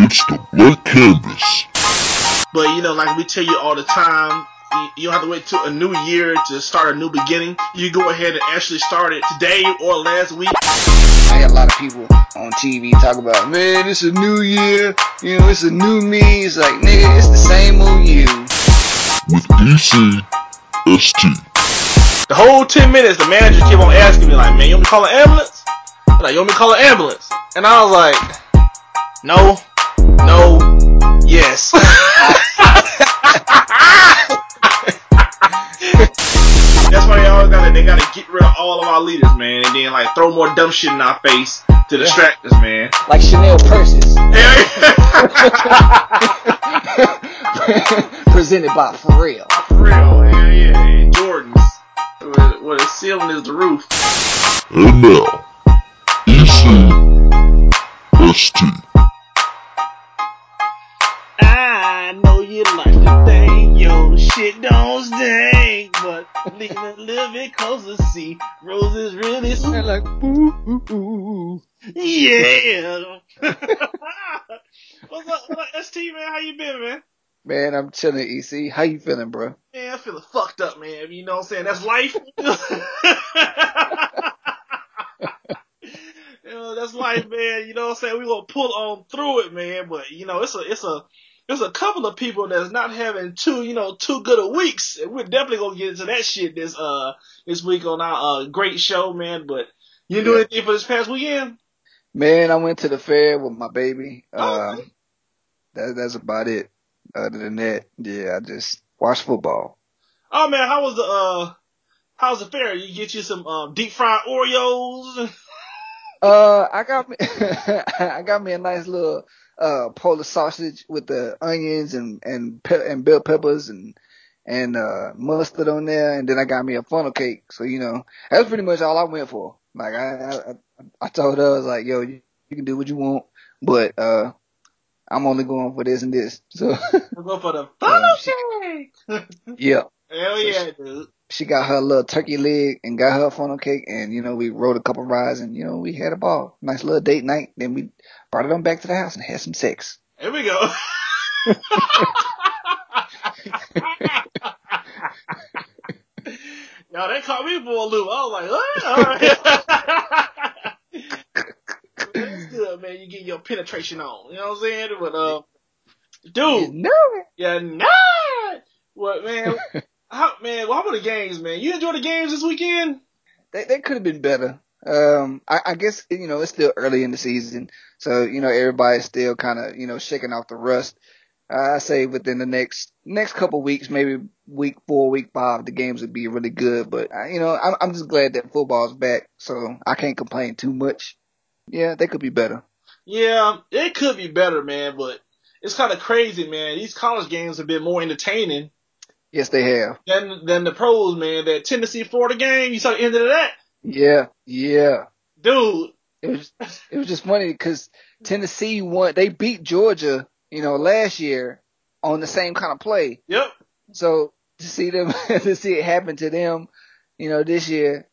It's the Blank Canvas. But like we tell you all the time, you don't have to wait till a new year to start a new beginning. You go ahead and actually start it today or last week. I hear a lot of people on TV talk about, man, it's a new year, it's a new me. It's like, nigga, it's the same old you. With ECST. The whole 10 minutes, the manager kept on asking me, like, man, you want me to call an ambulance? Like, you want me to call an ambulance? And I was like, no, yes. That's why they gotta get rid of all of our leaders, man, and then like throw more dumb shit in our face to distract us, man. Like Chanel purses. Presented by For Real. Yeah. Jordans. Where the ceiling is the roof. And now, ECST. I know you like to think your shit don't stink, but lean a little bit closer, see roses really smell like boo. Yeah. What's up, ST, man? How you been, man? Man, I'm chilling, EC. How you feeling, bro? Man, I'm feeling fucked up, man. You know what I'm saying? That's life. That's life, man. You know what I'm saying? We gonna pull on through it, man. But it's a couple of people that's not having too good of weeks, and we're definitely gonna get into that shit this week on our great show, man. But you didn't do anything for this past weekend? Man, I went to the fair with my baby. Okay. That's about it. Other than that, yeah, I just watch football. Oh man, how's the fair? You get you some deep fried Oreos? I got me I got me a nice little Polish sausage with the onions and bell peppers and mustard on there, and then I got me a funnel cake. So that's pretty much all I went for. Like I told her, I was like, yo, you can do what you want, but I'm only going for this and this. So We'll go for the funnel cake. Yeah. Hell So yeah, dude. she got her little turkey leg and got her funnel cake, and we rode a couple rides, and we had a ball. Nice little date night. Then we brought it on back to the house and had some sex. Here we go. Y'all, they caught me for a loop. I was like, what? All right. That's good, man. You get your penetration on. You know what I'm saying? But dude, you know it. What, man? How about the games, man? You enjoy the games this weekend? They could have been better. I guess it's still early in the season, so everybody's still kind of shaking off the rust. I say within the next couple weeks, maybe week 4, week 5, the games would be really good. But I'm just glad that football's back, so I can't complain too much. Yeah, they could be better. Yeah, it could be better, man. But it's kind of crazy, man. These college games have been more entertaining. Yes, they have. Than the pros, man. That Tennessee Florida game, you saw the end of that? Yeah. Dude. It was just funny because Tennessee won. They beat Georgia, last year on the same kind of play. Yep. So to see it happen to them, this year,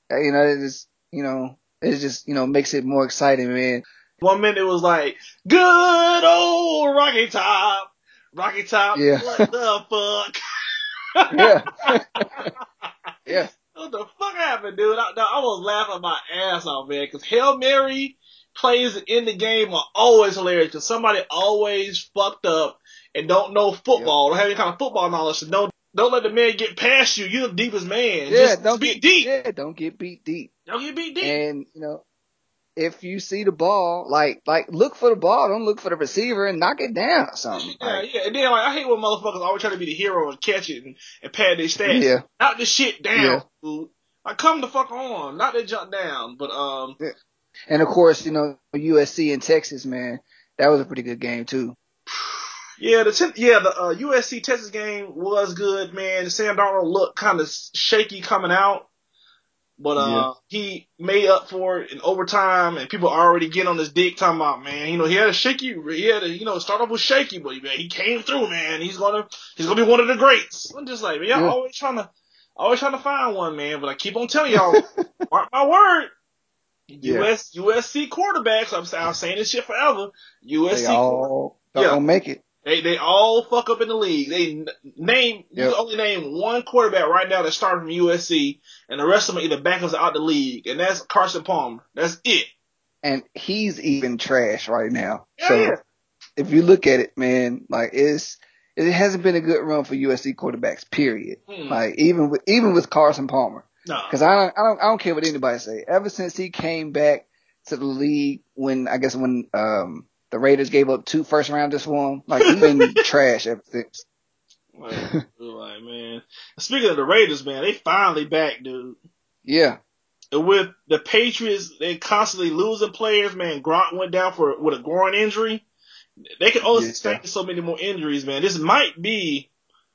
it just makes it more exciting, man. 1 minute it was like, good old Rocky Top. Rocky Top, Yeah. what the fuck? Yeah. Yeah. What the fuck happened, dude? I was laughing my ass off, man, because Hail Mary plays in the game are always hilarious, because somebody always fucked up and don't know football, don't have any kind of football knowledge, so don't let the man get past you. You're the deepest man. Yeah, Just beat deep. Yeah, don't get beat deep. Don't get beat deep. And, if you see the ball, like look for the ball, don't look for the receiver and knock it down or something. Yeah. And then I hate when motherfuckers always try to be the hero and catch it and pad their stats. Yeah. Knock this shit down, dude. Like, come the fuck on. Not that jump down. But Yeah. And of course, USC and Texas, man, that was a pretty good game too. Yeah, the USC Texas game was good, man. Sam Darnold looked kind of shaky coming out. But he made up for it in overtime, and people are already getting on his dick talking about, man, he had to start off with shaky, but man, he came through, man. He's gonna be one of the greats. I'm just like, man, y'all always trying to find one, man. But I keep on telling y'all, mark my word, Yeah. USC quarterbacks. I'm saying this shit forever. They USC all yeah. don't make it. They all fuck up in the league. You Yep. can only name one quarterback right now that started from USC, and the rest of them are either backups or out the league, and that's Carson Palmer. That's it. And he's even trash right now. Yeah, yeah. So if you look at it, man, like it hasn't been a good run for USC quarterbacks, period. Like even with Carson Palmer. Nah. Cause I don't care what anybody say. Ever since he came back to the league when the Raiders gave up 2 first rounders for him, like he's been trash ever since. Like, man. Speaking of the Raiders, man, they finally back, dude. Yeah. With the Patriots, they constantly losing players, man. Gronk went down with a groin injury. They can only sustain so many more injuries, man. This might be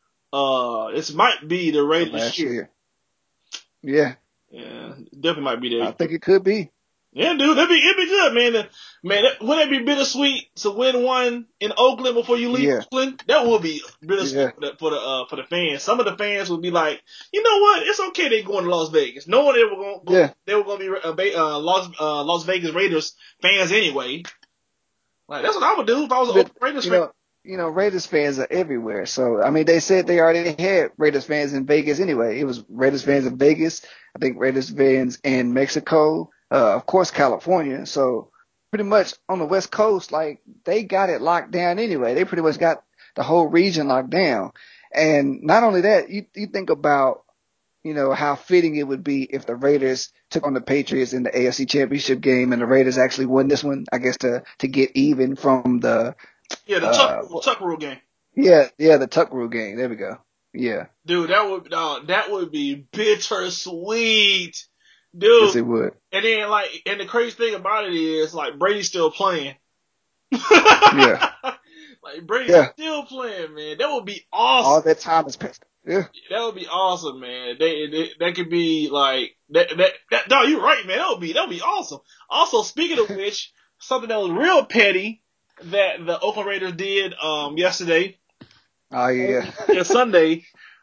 the Raiders last year. year. Yeah. Yeah, definitely might be there. I think it could be. Yeah, dude, it'd be good, man. Wouldn't it be bittersweet to win one in Oakland before you leave Oakland? That would be bittersweet for the fans. Some of the fans would be like, you know what? It's okay they going to Las Vegas. No one ever going go. They were going to be Las Vegas Raiders fans anyway. Like that's what I would do if I was an Oakland Raiders fan. Raiders fans are everywhere. So, I mean, they said they already had Raiders fans in Vegas anyway. It was Raiders fans in Vegas. I think Raiders fans in Mexico. Of course, California. So, pretty much on the West Coast, like, they got it locked down anyway. They pretty much got the whole region locked down. And not only that, you think about, how fitting it would be if the Raiders took on the Patriots in the AFC Championship game and the Raiders actually won this one, I guess, to get even from the Tuck Rule game. Yeah, the Tuck Rule game. There we go. Yeah. Dude, that would be bittersweet. Dude. Yes, it would. And then and the crazy thing about it is like Brady's still playing. Yeah. Like Brady's still playing, man. That would be awesome. All that time is passed. Yeah. That would be awesome, man. That could be like that. No, you're right, man. That would be awesome. Also, speaking of which, something that was real petty that the Oakland Raiders did yesterday. Oh yeah. Sunday,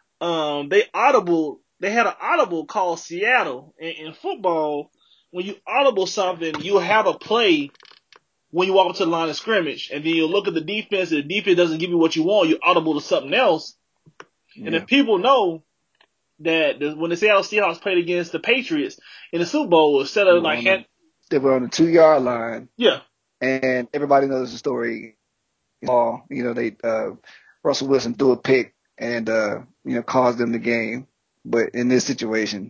they had an audible called Seattle. In football, when you audible something, you have a play when you walk up to the line of scrimmage, and then you look at the defense, and the defense doesn't give you what you want, you audible to something else. Yeah. And if people know that when the Seattle Seahawks played against the Patriots in the Super Bowl, instead of they were on the 2-yard line. Yeah. And everybody knows the story. Russell Wilson threw a pick and caused them the game. But in this situation,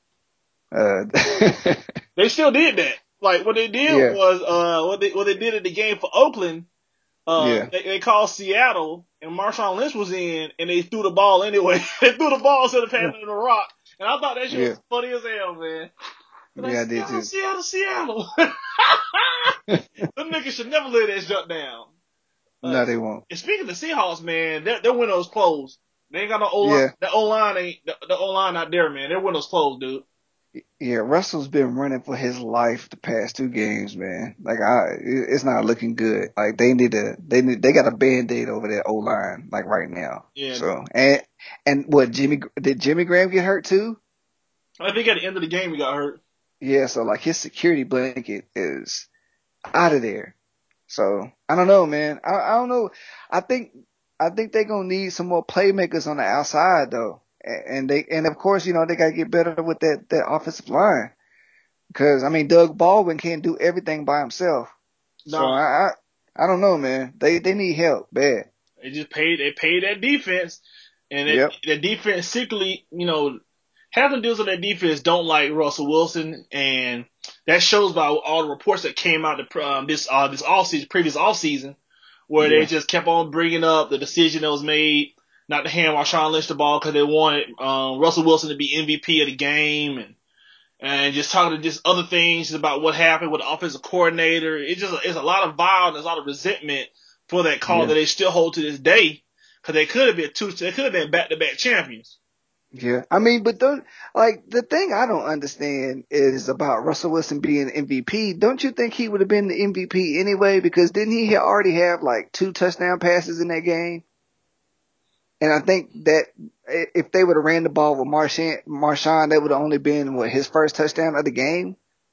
they still did that. Like what they did was what they did at the game for Oakland. They called Seattle and Marshawn Lynch was in, and they threw the ball anyway. They threw the ball instead of passing it to rock, and I thought that shit was funny as hell, man. I did too. Seattle. Them niggas should never let that shut down. No, they won't. And speaking of Seahawks, man, their window's closed. They ain't got no O-line. Yeah. The O-line not there, man. Their window's closed, dude. Yeah, Russell's been running for his life the past 2 games, man. Like it's not looking good. Like they got a Band-Aid over that O-line, like right now. Yeah. So and what did Jimmy Graham get hurt too? I think at the end of the game he got hurt. Yeah, so like his security blanket is out of there. So I don't know, man. I don't know. I think they're gonna need some more playmakers on the outside though. And of course, they gotta get better with that offensive line. Cause I mean Doug Baldwin can't do everything by himself. No. So I don't know, man. They need help bad. They paid that defense, and that defense secretly, half the deals on that defense don't like Russell Wilson, and that shows by all the reports that came out this offseason, previous offseason, where they just kept on bringing up the decision that was made not to hand Marshawn Lynch the ball because they wanted Russell Wilson to be MVP of the game, and just talking to just other things about what happened with the offensive coordinator. It's a lot of violence, a lot of resentment for that call that they still hold to this day, because they could have been back-to-back champions. Yeah, I mean, but the thing I don't understand is about Russell Wilson being MVP. Don't you think he would have been the MVP anyway? Because didn't he already have like 2 touchdown passes in that game? And I think that if they would have ran the ball with Marshawn, that would have only been his first touchdown of the game.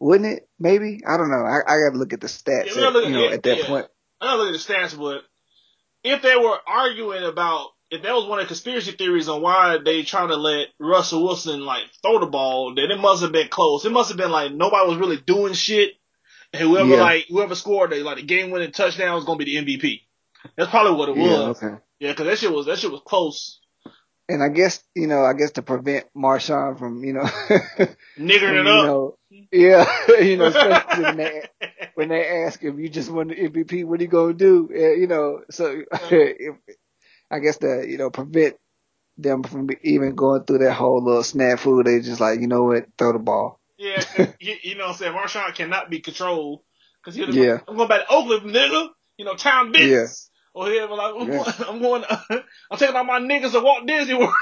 Wouldn't it? Maybe. I don't know. I got to look at the stats at that point. I gotta look at the stats, but if they were arguing about, if that was one of the conspiracy theories on why they trying to let Russell Wilson like throw the ball, then it must have been close. It must have been like nobody was really doing shit. And whoever scored the game winning touchdown was gonna be the MVP. That's probably what it was. Okay. Yeah, because that shit was close. And I guess to prevent Marshawn from niggering it up. Especially when they ask him, you just won the MVP, what are you gonna do? So I guess to prevent them from even going through that whole little snafu, they just like, you know what, throw the ball. Yeah, you know what I'm saying? Marshawn cannot be controlled. Cause I'm going back to Oakland, nigga. Town business. Yeah. Or he'll be like, I'm taking all my niggas to Walt Disney World.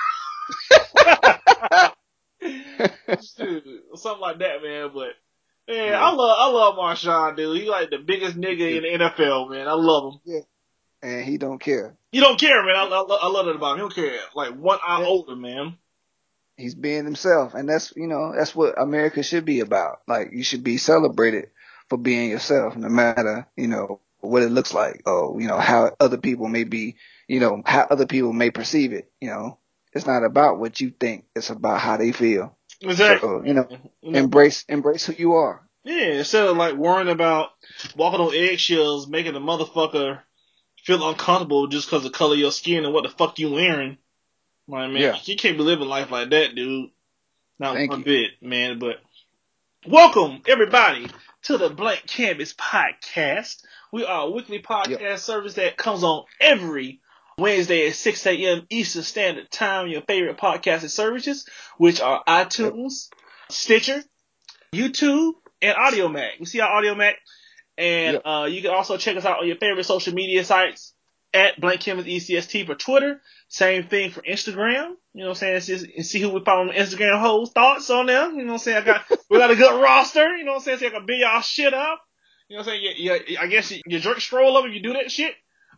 Something like that, man. But man, I love Marshawn, dude. He like the biggest nigga in the NFL, man. I love him. Yeah. And he don't care. He don't care, man. I love that about him. He don't care. Like 1 iota, man. He's being himself, and that's what America should be about. Like, you should be celebrated for being yourself, no matter what it looks like, or how other people may be, how other people may perceive it. It's not about what you think; it's about how they feel. Exactly. So embrace who you are. Yeah, instead of like worrying about walking on eggshells, making a motherfucker feel uncomfortable just because of the color of your skin and what the fuck you wearing. Like, man, you can't be living life like that, dude. Not one bit, man. But welcome, everybody, to the Blank Canvas Podcast. We are a weekly podcast service that comes on every Wednesday at 6 a.m. Eastern Standard Time. Your favorite podcasting services, which are iTunes, Stitcher, YouTube, and AudioMac. We see our AudioMac. And you can also check us out on your favorite social media sites at Blank Canvas ECST for Twitter. Same thing for Instagram. You know what I'm saying? And see who we follow on Instagram hoes. Thoughts on them. You know what I'm saying? We got a good roster. You know what I'm saying? So I can build y'all shit up. You know what I'm saying? Yeah, I guess you drink stroll up if you do that shit.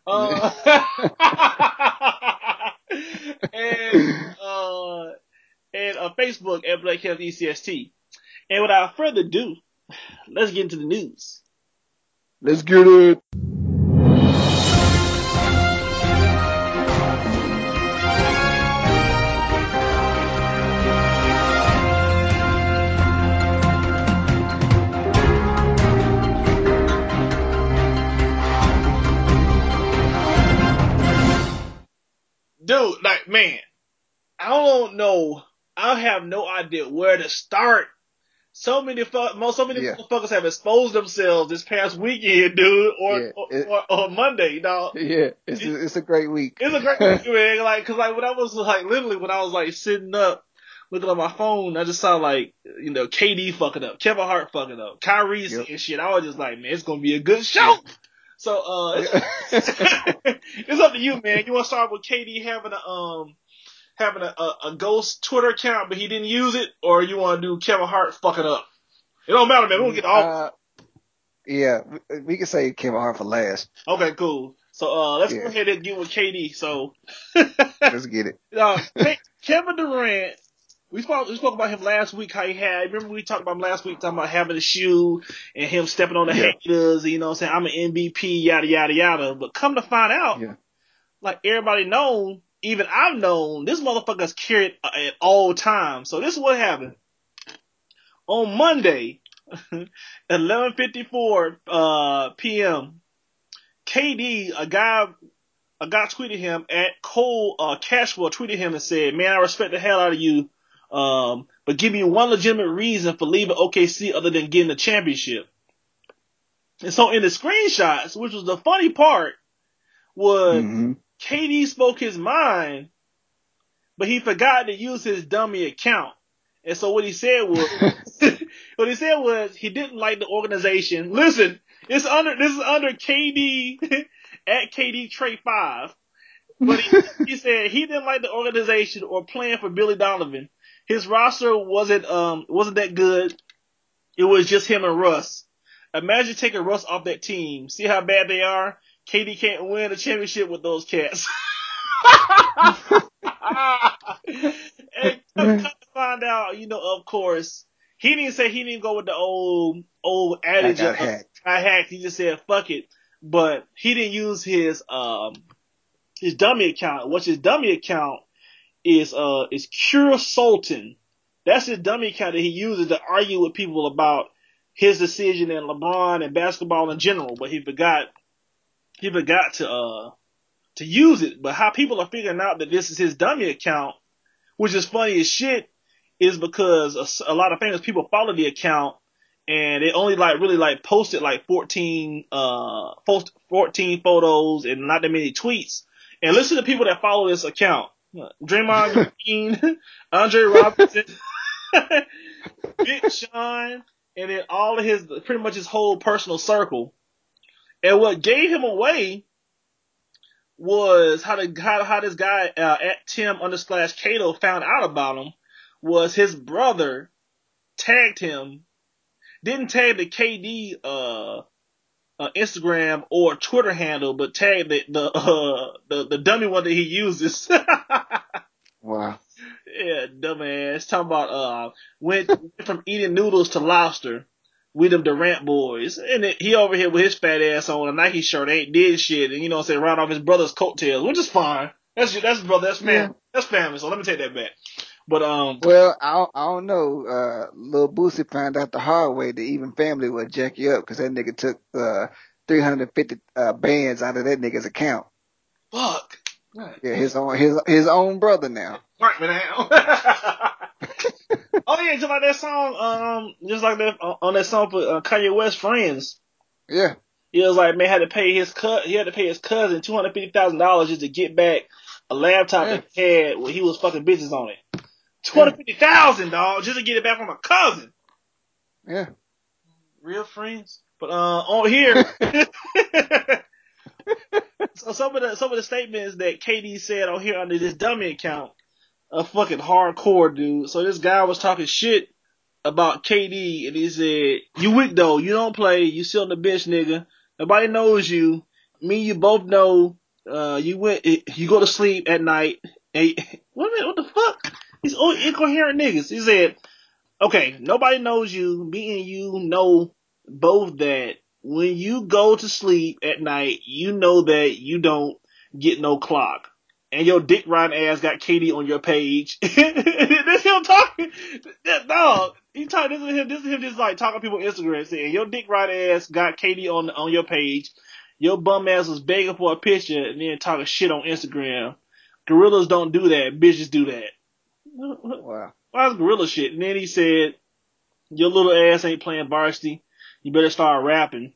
And Facebook at Blank Canvas ECST. And without further ado, let's get into the news. Let's get it. Dude, like, man, I don't know. I have no idea where to start. So many motherfuckers have exposed themselves this past weekend, dude, or Monday, dog. Yeah, it's a great week. It's a great week, man. Like, cause like when I was like sitting up, looking at my phone, I just saw like, KD fucking up, Kevin Hart fucking up, Kyrie and shit. I was just like, man, it's gonna be a good show. So, it's up to you, man. You want to start with KD having a ghost Twitter account, but he didn't use it, or you want to do Kevin Hart fucking up? It don't matter, man. We'll get all. Yeah, we can say Kevin Hart for last. Okay, cool. So let's go ahead and get with KD. So let's get it. Kevin Durant. We spoke about him last week. How he had. Remember we talked about him last week, talking about having a shoe and him stepping on the haters. You know what I'm saying? I'm an MVP. Yada yada yada. But come to find out, like everybody known, even I've known, this motherfucker's carried at all times. So this is what happened. On Monday, 11:54 p.m., KD, a guy tweeted him at Cole Cashwell tweeted him and said, "Man, I respect the hell out of you, but give me one legitimate reason for leaving OKC other than getting the championship." And so in the screenshots, which was the funny part, was KD spoke his mind, but he forgot to use his dummy account. And so what he said was, he didn't like the organization. Listen, this is under KD at KD Trey 5. But he said he didn't like the organization or playing for Billy Donovan. His roster wasn't that good. It was just him and Russ. Imagine taking Russ off that team. See how bad they are? KD can't win a championship with those cats. And come to find out, of course, he didn't say he didn't go with the old I adage got of hacked. I hacked. He just said fuck it, but he didn't use his dummy account. What's his dummy account is Cure Sultan. That's his dummy account that he uses to argue with people about his decision in LeBron and basketball in general. But he forgot to use it. But how people are figuring out that this is his dummy account, which is funny as shit, is because a lot of famous people follow the account and they only really posted 14 photos and not that many tweets. And listen to people that follow this account. Draymond Green, Andre Robinson, Big Sean, and then all of pretty much his whole personal circle. And what gave him away was how this guy at Tim_Cato found out about him was his brother tagged him, didn't tag the KD Instagram or Twitter handle, but tagged the dummy one that he uses. Wow. Yeah, dumbass. Talking about went from eating noodles to lobster with them Durant boys, and he over here with his fat ass on a Nike shirt, ain't did shit, and say right off his brother's coattails, which is fine. That's brother, that's family, that's family. So let me take that back. But well, I don't know. Lil Boosie found out the hard way that even family would jack you up because that nigga took 350 bands out of that nigga's account. Fuck. Yeah, his own brother now. Mark me down. Oh yeah, just like that song, just like that on that song for Kanye West Friends. Yeah. He was like, man, he had to pay his cousin $250,000 just to get back a laptop that he had when he was fucking bitches on it. $250,000, dog, just to get it back from a cousin. Yeah. Real friends. But on here, so some of the statements that KD said on here under this dummy account are fucking hardcore, dude. So this guy was talking shit about KD, and he said, "You weak though. You don't play. You sit on the bench, nigga. Nobody knows you. Me, and you both know. You go to sleep at night. Hey, wait a minute, what the fuck? These old incoherent niggas." He said, "Okay, nobody knows you. Me and you know both that when you go to sleep at night, you know that you don't get no clock. And your dick riding ass got Katie on your page." This him talking. Dog. This is him just like talking to people on Instagram saying, your dick riding ass got Katie on your page. Your bum ass was begging for a picture and then talking shit on Instagram. Gorillas don't do that. Bitches do that. Wow. Why is gorilla shit? And then he said, your little ass ain't playing varsity. You better start rapping.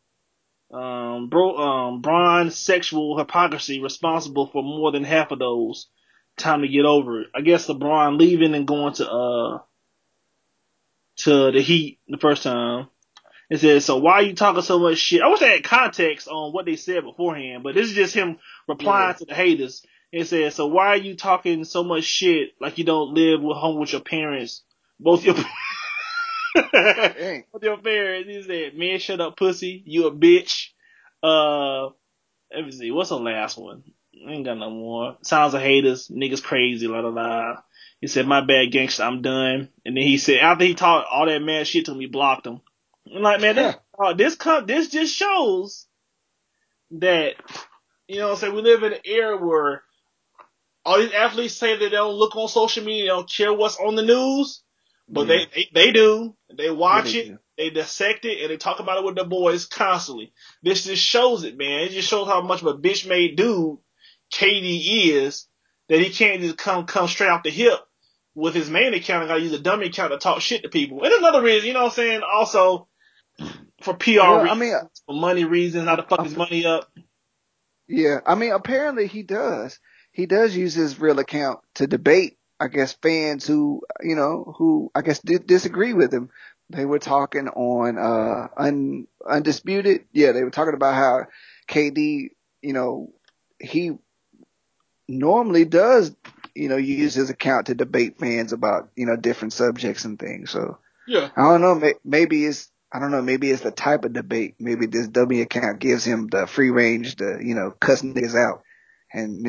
Bron's sexual hypocrisy responsible for more than half of those. Time to get over it. I guess LeBron leaving and going to the Heat the first time. It says, so why are you talking so much shit? I wish I had context on what they said beforehand, but this is just him replying to the haters. It says, so why are you talking so much shit like you don't live home with your parents? Both your both your parents. He said, man, shut up, pussy. You a bitch. Let me see. What's the last one? I ain't got no more. Sounds of haters. Niggas crazy. La la la. He said, my bad, gangster. I'm done. And then he said, after he talked all that mad shit to him, he blocked him. I'm like, man, this just shows that, what I'm saying, we live in an era where all these athletes say that they don't look on social media, they don't care what's on the news, but they do. They watch it, they dissect it, and they talk about it with their boys constantly. This just shows it, man. It just shows how much of a bitch-made dude KD is, that he can't just come straight off the hip with his main account and gotta use a dummy account to talk shit to people. And another reason, you know what I'm saying, also for PR reasons, for money reasons, how to fuck his money up. Yeah, I mean, apparently he does. He does use his real account to debate, I guess, fans who I guess disagree with him. They were talking on Undisputed. Yeah, they were talking about how KD, he normally does, use his account to debate fans about, different subjects and things. So yeah, I don't know. Maybe it's the type of debate. Maybe this dummy account gives him the free range to, cuss niggas out. And,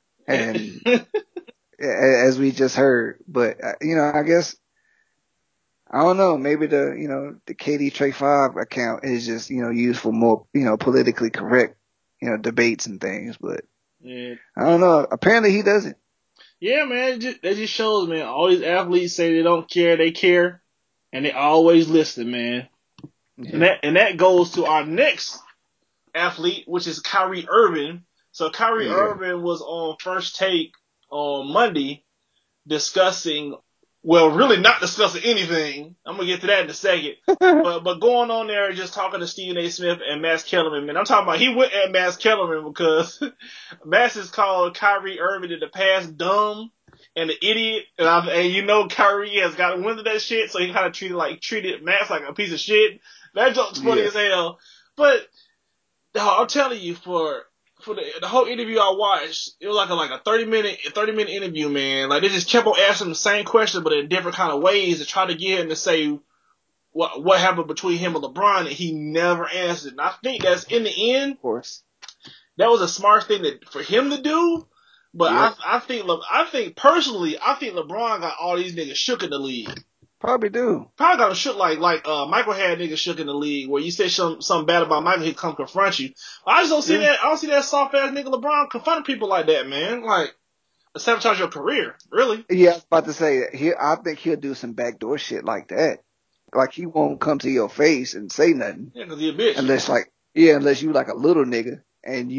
and as we just heard, but, I guess I don't know. Maybe the KD Trey 5 account is just, used for more, politically correct, debates and things. But Yeah, I don't know. Apparently he doesn't. yeah, man. That just shows, man. All these athletes say they don't care, they care, and they always listen, man. And Yeah. that goes to our next athlete, which is Kyrie Irving. So Kyrie Yeah. Irving was on First Take on Monday discussing, well, really not discussing anything. I'm gonna get to that in a second. But going on there and just talking to Stephen A. Smith and Max Kellerman, man. I'm talking about he went at Max Kellerman because Max has called Kyrie Irving in the past dumb and an idiot, and Kyrie has got wind of that shit, so he kind of treated Max like a piece of shit. That joke's funny Yeah. as hell. But I'm telling you, for the whole interview I watched, it was like a 30-minute interview, man. Like they just kept on asking the same question, but in different kind of ways to try to get him to say what happened between him and LeBron, and he never answered. And I think that's in the end, Of course. that was a smart thing for him to do. But Yep. I think personally, I think LeBron got all these niggas shook in the league. Probably do. Probably got him shook like Michael had niggas shook in the league where you say something bad about Michael, he'd come confront you. I just don't see Yeah. that. I don't see that soft ass nigga LeBron confronting people like that, man. Like sabotage your career, really. Yeah, I was about to say, I think he'll do some backdoor shit like that. Like he won't come to your face and say nothing Yeah, 'cause he a bitch. unless you like a little nigga and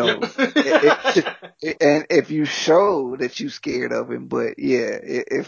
and if you show that you scared of him. But yeah,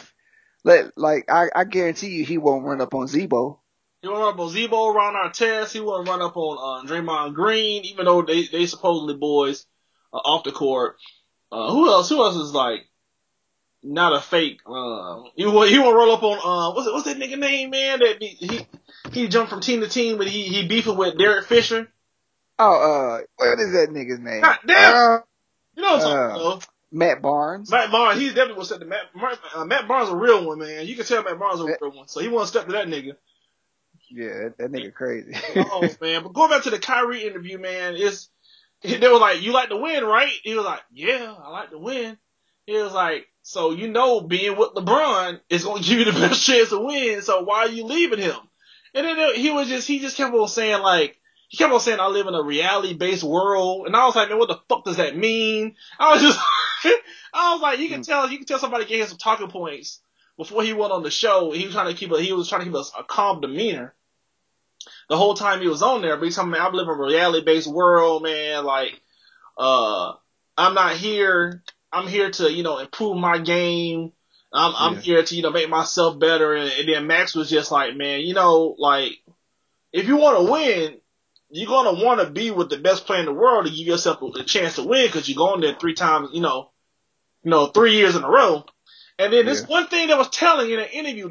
I guarantee you he won't run up on Zebo. He won't run up on Zebo, Ron Artest. He won't run up on Draymond Green, even though they supposedly boys off the court. Who else? Who else is like not a fake? He won't roll up on what's that nigga name, man? That he jumped from team to team, but he beefing with Derek Fisher. Oh, what is that nigga's God name? damn it! You know what I'm talking about? Matt Barnes. Matt Barnes, he's definitely gonna step to Matt Barnes, a real one, man. You can tell Matt Barnes a real one, so he won't step to that nigga. Yeah, that nigga crazy. Oh man, but going back to the Kyrie interview, man, they were like, "You like to win, right?" He was like, "Yeah, I like to win." He was like, "So being with LeBron is gonna give you the best chance to win. So why are you leaving him?" And then he just kept on saying I live in a reality based world, and I was like, man, what the fuck does that mean? I was just, I was like, you can tell somebody gave him some talking points before he went on the show. He was trying to keep a calm demeanor the whole time he was on there. But he's telling me, I live in a reality based world, man. Like, I'm not here. I'm here to, improve my game. I'm Yeah. here to, make myself better. And then Max was just like, man, like, if you want to win, you're going to want to be with the best player in the world to give yourself a chance to win because you're going there 3 times, 3 years in a row. And then this Yeah. one thing that was telling in an interview that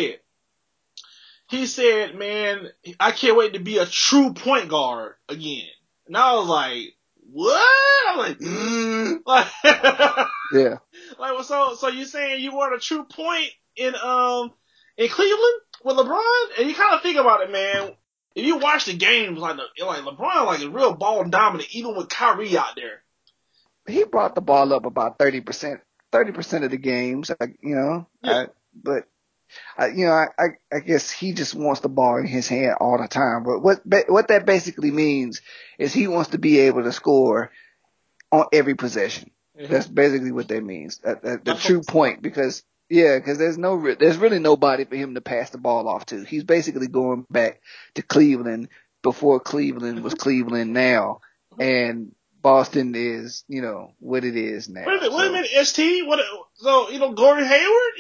he said, man, I can't wait to be a true point guard again. And I was like, what? I'm like, Yeah. like, so you saying you want a true point in Cleveland with LeBron? And you kind of think about it, man. If you watch the games, like LeBron, like a real ball dominant, even with Kyrie out there. He brought the ball up about 30%, 30% of the games, Yeah. but I guess he just wants the ball in his hand all the time. But what that basically means is he wants to be able to score on every possession. Mm-hmm. That's basically what that means. The true point, because there's really nobody for him to pass the ball off to. He's basically going back to Cleveland before Cleveland was Cleveland now, and Boston is, what it is now. Wait a minute, ST. What? So Gordon Hayward,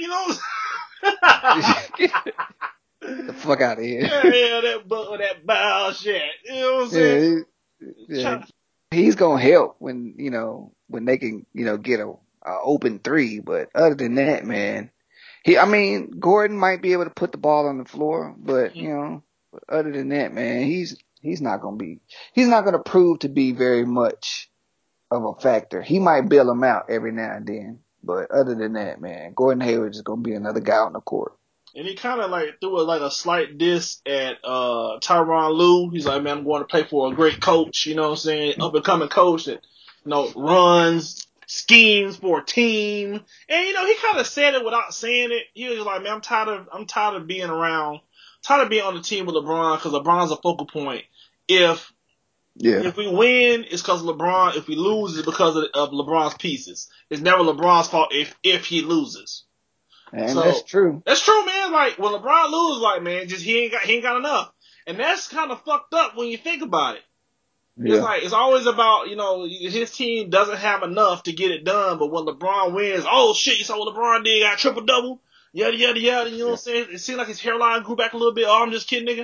Get the fuck out of here. Yeah, that bullshit. You know what I'm saying? Yeah. He's gonna help when they can, get a open three. But other than that, man, Gordon might be able to put the ball on the floor, but other than that, man, he's not gonna prove to be very much of a factor. He might bail him out every now and then, but other than that, man, Gordon Hayward is gonna be another guy on the court. And he kind of like threw a slight diss at Tyronn Lue. He's like, man, I'm going to play for a great coach. You know what I'm saying? Up and coming coach that runs schemes for a team. And he kind of said it without saying it. He was like, man, I'm tired of being around, tired of being on the team with LeBron because LeBron's a focal point. If we win, it's because of LeBron. If we lose, it's because of LeBron's pieces. It's never LeBron's fault if he loses. And so, that's true. That's true, man. Like when LeBron loses, like man, just he ain't got enough. And that's kind of fucked up when you think about it. Yeah. It's like, it's always about, his team doesn't have enough to get it done, but when LeBron wins, oh shit, you saw what LeBron did, got triple double, yada, yada, yada, you know what I'm saying? It seemed like his hairline grew back a little bit. Oh, I'm just kidding, nigga.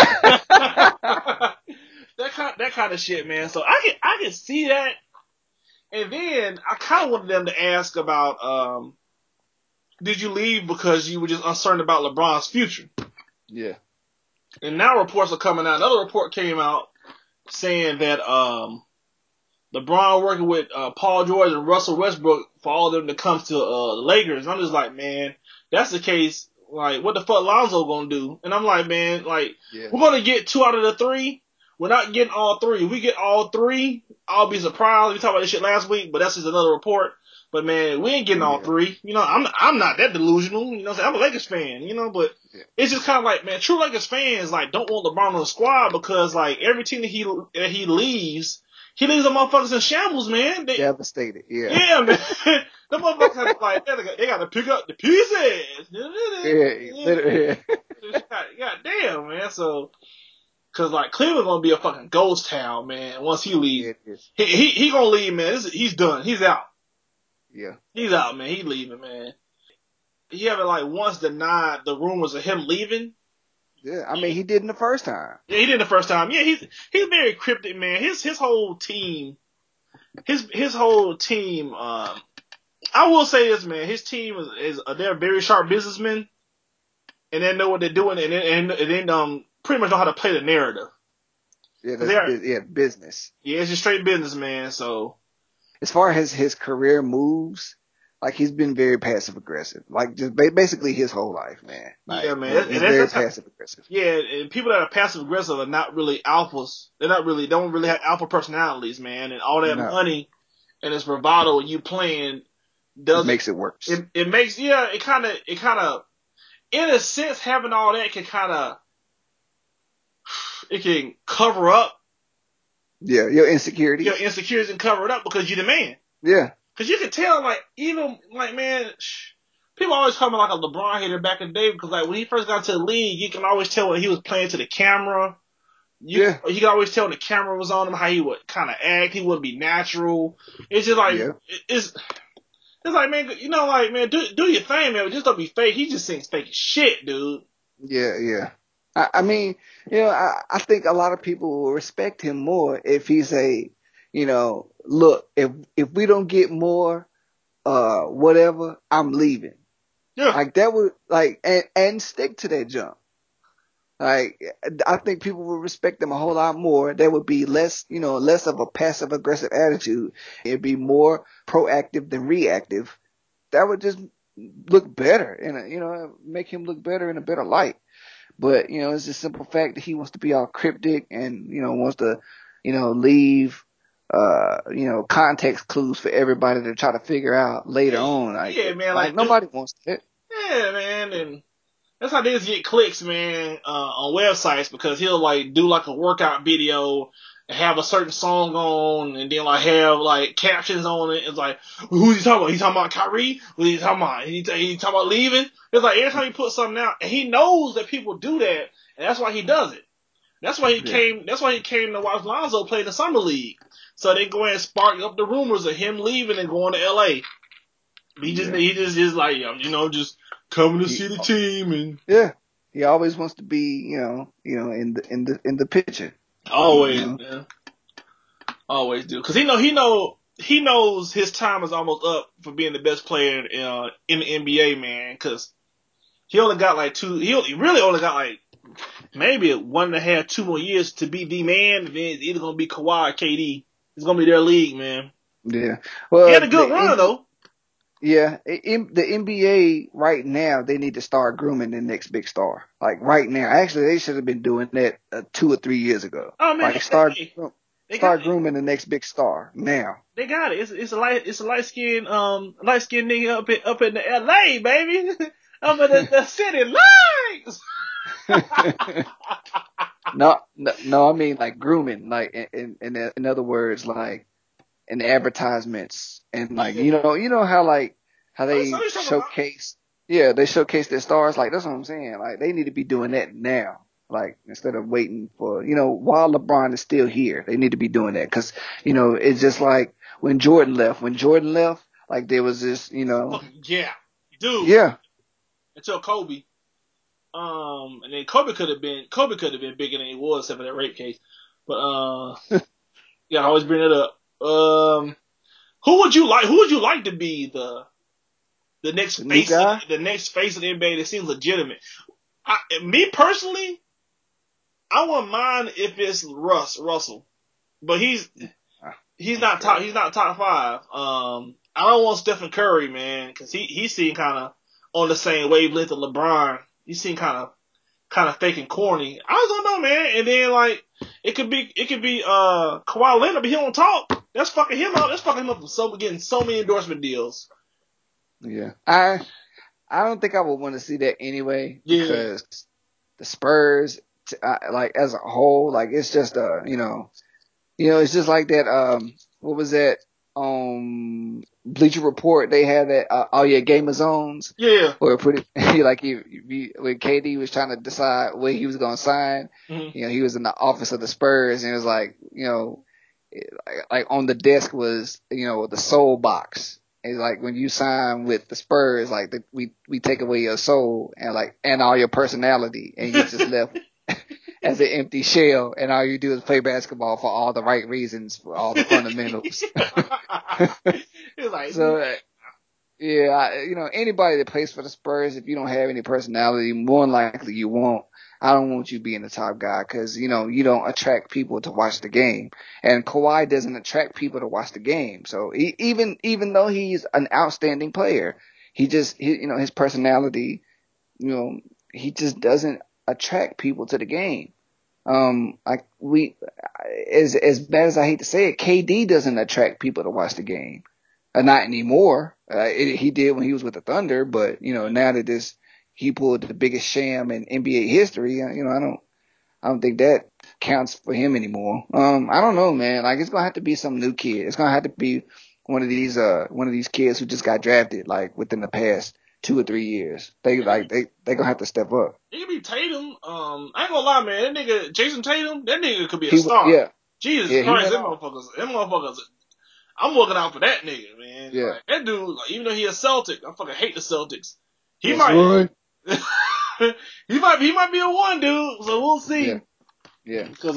that kind of shit, man. So I can see that. And then I kind of wanted them to ask about, did you leave because you were just uncertain about LeBron's future? Yeah. And now reports are coming out. Another report came out saying that LeBron working with Paul George and Russell Westbrook for all of them to come to the Lakers. I'm just like, man, that's the case. Like, what the fuck Lonzo gonna do? And I'm like, man, like, we're gonna get 2 out of the 3. We're not getting all 3. If we get all 3, I'll be surprised. We talked about this shit last week, but that's just another report. But man, we ain't getting all 3. I'm not that delusional. I'm a Lakers fan. But it's just kind of like, man, true Lakers fans like don't want LeBron on the squad because like every team that he leaves a motherfuckers in shambles, man. Devastated. Yeah. Yeah, man. The motherfuckers have to, like they got to pick up the pieces. God damn, man. So. Cause like Cleveland gonna be a fucking ghost town, man. Once he leaves, he gonna leave, man. He's done. He's out. Yeah, he's out, man. He leaving, man. He haven't like once denied the rumors of him leaving. Yeah, I mean he did in the first time. Yeah, he did the first time. Yeah, he's very cryptic, man. His whole team, his whole team. I will say this, man. His team is they're very sharp businessmen, and they know what they're doing, and then pretty much know how to play the narrative. Yeah, that's business. Yeah, it's just straight business, man. So, as far as his career moves, like he's been very passive aggressive, like just basically his whole life, man. Like, yeah, man. He's very passive aggressive. Yeah, and people that are passive aggressive are not really alphas. Don't really have alpha personalities, man. And all that money and this bravado you playing it makes it worse. It makes it kind of in a sense having all that it can cover up. Yeah, your insecurities. Your insecurities and cover it up because you're the man. Yeah. Because you can tell, like, even, like, man, people always call me like a LeBron hater back in the day because, like, when he first got to the league, you can always tell when he was playing to the camera. You can always tell when the camera was on him how he would kind of act. He wouldn't be natural. It's just like, it's like, man, man, do your thing, man, but just don't be fake. He just seems fake as shit, dude. Yeah. I mean, I think a lot of people will respect him more if he say, look, if we don't get more, whatever, I'm leaving. Yeah. Like that would and stick to that jump. Like I think people would respect him a whole lot more. There would be less of a passive aggressive attitude. It'd be more proactive than reactive. That would just look better and make him look better in a better light. But, it's the simple fact that he wants to be all cryptic and, wants to, leave, context clues for everybody to try to figure out later on. Like nobody wants that. Yeah, man. And that's how niggas get clicks, man, on websites because he'll like do like a workout video and have a certain song on and then like have like captions on it. It's like, who's he talking about? He talking about Kyrie? Who's he talking about? He talking about leaving? It's like every time he puts something out and he knows that people do that and that's why he does it. That's why he came to watch Lonzo play in the Summer League. So they go ahead and spark up the rumors of him leaving and going to LA. He just is like, just coming to see the team and he always wants to be, in the picture. Always, man. Always do. Cause he knows his time is almost up for being the best player in the NBA, man. Cause he only got like he really only got like maybe 1.5, 2 more years to be the man. And then it's either gonna be Kawhi or KD. It's gonna be their league, man. Yeah. Well, he had a good run though. Yeah, in the NBA right now, they need to start grooming the next big star. Like right now, actually, they should have been doing that 2 or 3 years ago. Oh man, like Start grooming the next big star now. They got it. It's a light skinned nigga up in the LA, baby. Up in the city lights. No, I mean like grooming, like in other words, like in the advertisements and like you know how they showcase, they showcase their stars. Like that's what I'm saying. Like they need to be doing that now. Like instead of waiting for while LeBron is still here, they need to be doing that because it's just like when Jordan left. When Jordan left, like there was this yeah, dude. Yeah. Until Kobe. And then Kobe could have been bigger than he was except for that rape case. But yeah, I always bring it up. Who would you like to be the next face of the NBA that seems legitimate? Me personally, I wouldn't mind if it's Russell, but he's not top 5. I don't want Stephen Curry, man, because he seemed kind of on the same wavelength of LeBron. He seemed kind of fake and corny. I don't know, man. And then like it could be Kawhi Leonard, but he don't talk. That's fucking him up. That's fucking him up from getting so many endorsement deals. Yeah, I don't think I would want to see that anyway because the Spurs, like as a whole, like it's just it's just like that. What was that? Bleacher Report. They had that. Game of Zones. Yeah. Or when KD was trying to decide where he was going to sign. Mm-hmm. He was in the office of the Spurs, and it was like like on the desk was the soul box. It's like when you sign with the Spurs, like we take away your soul and all your personality, and you just left as an empty shell, and all you do is play basketball for all the right reasons, for all the fundamentals. So, anybody that plays for the Spurs, if you don't have any personality, more than likely you won't. I don't want you being the top guy because, you don't attract people to watch the game. And Kawhi doesn't attract people to watch the game. So even though he's an outstanding player, his personality, he just doesn't attract people to the game. As bad as I hate to say it, KD doesn't attract people to watch the game. Not anymore. He did when he was with the Thunder, but now that he pulled the biggest sham in NBA history. I don't think that counts for him anymore. I don't know, man. Like it's gonna have to be some new kid. It's gonna have to be one of these kids who just got drafted like within the past 2 or 3 years. They gonna have to step up. It could be Tatum. I ain't gonna lie, man. That nigga Jason Tatum, that nigga could be a star. Yeah. Jesus Christ, them motherfuckers. I'm looking out for that nigga, man. Yeah. Like, that dude, like, even though he a Celtic, I fucking hate the Celtics. He might he might be a one, dude. So we'll see. Yeah. Because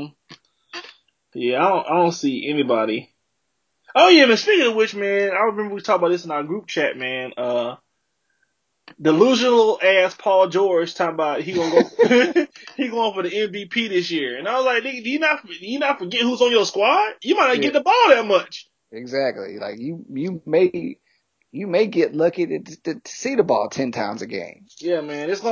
I don't see anybody. Oh yeah, man. Speaking of which, man, I remember we talked about this in our group chat, man. Delusional ass Paul George talking about he gonna go he going for the MVP this year, and I was like, nigga, do you not forget who's on your squad? You might not get the ball that much. Exactly. Like you may get lucky to see the ball 10 times a game. Yeah, man. I'm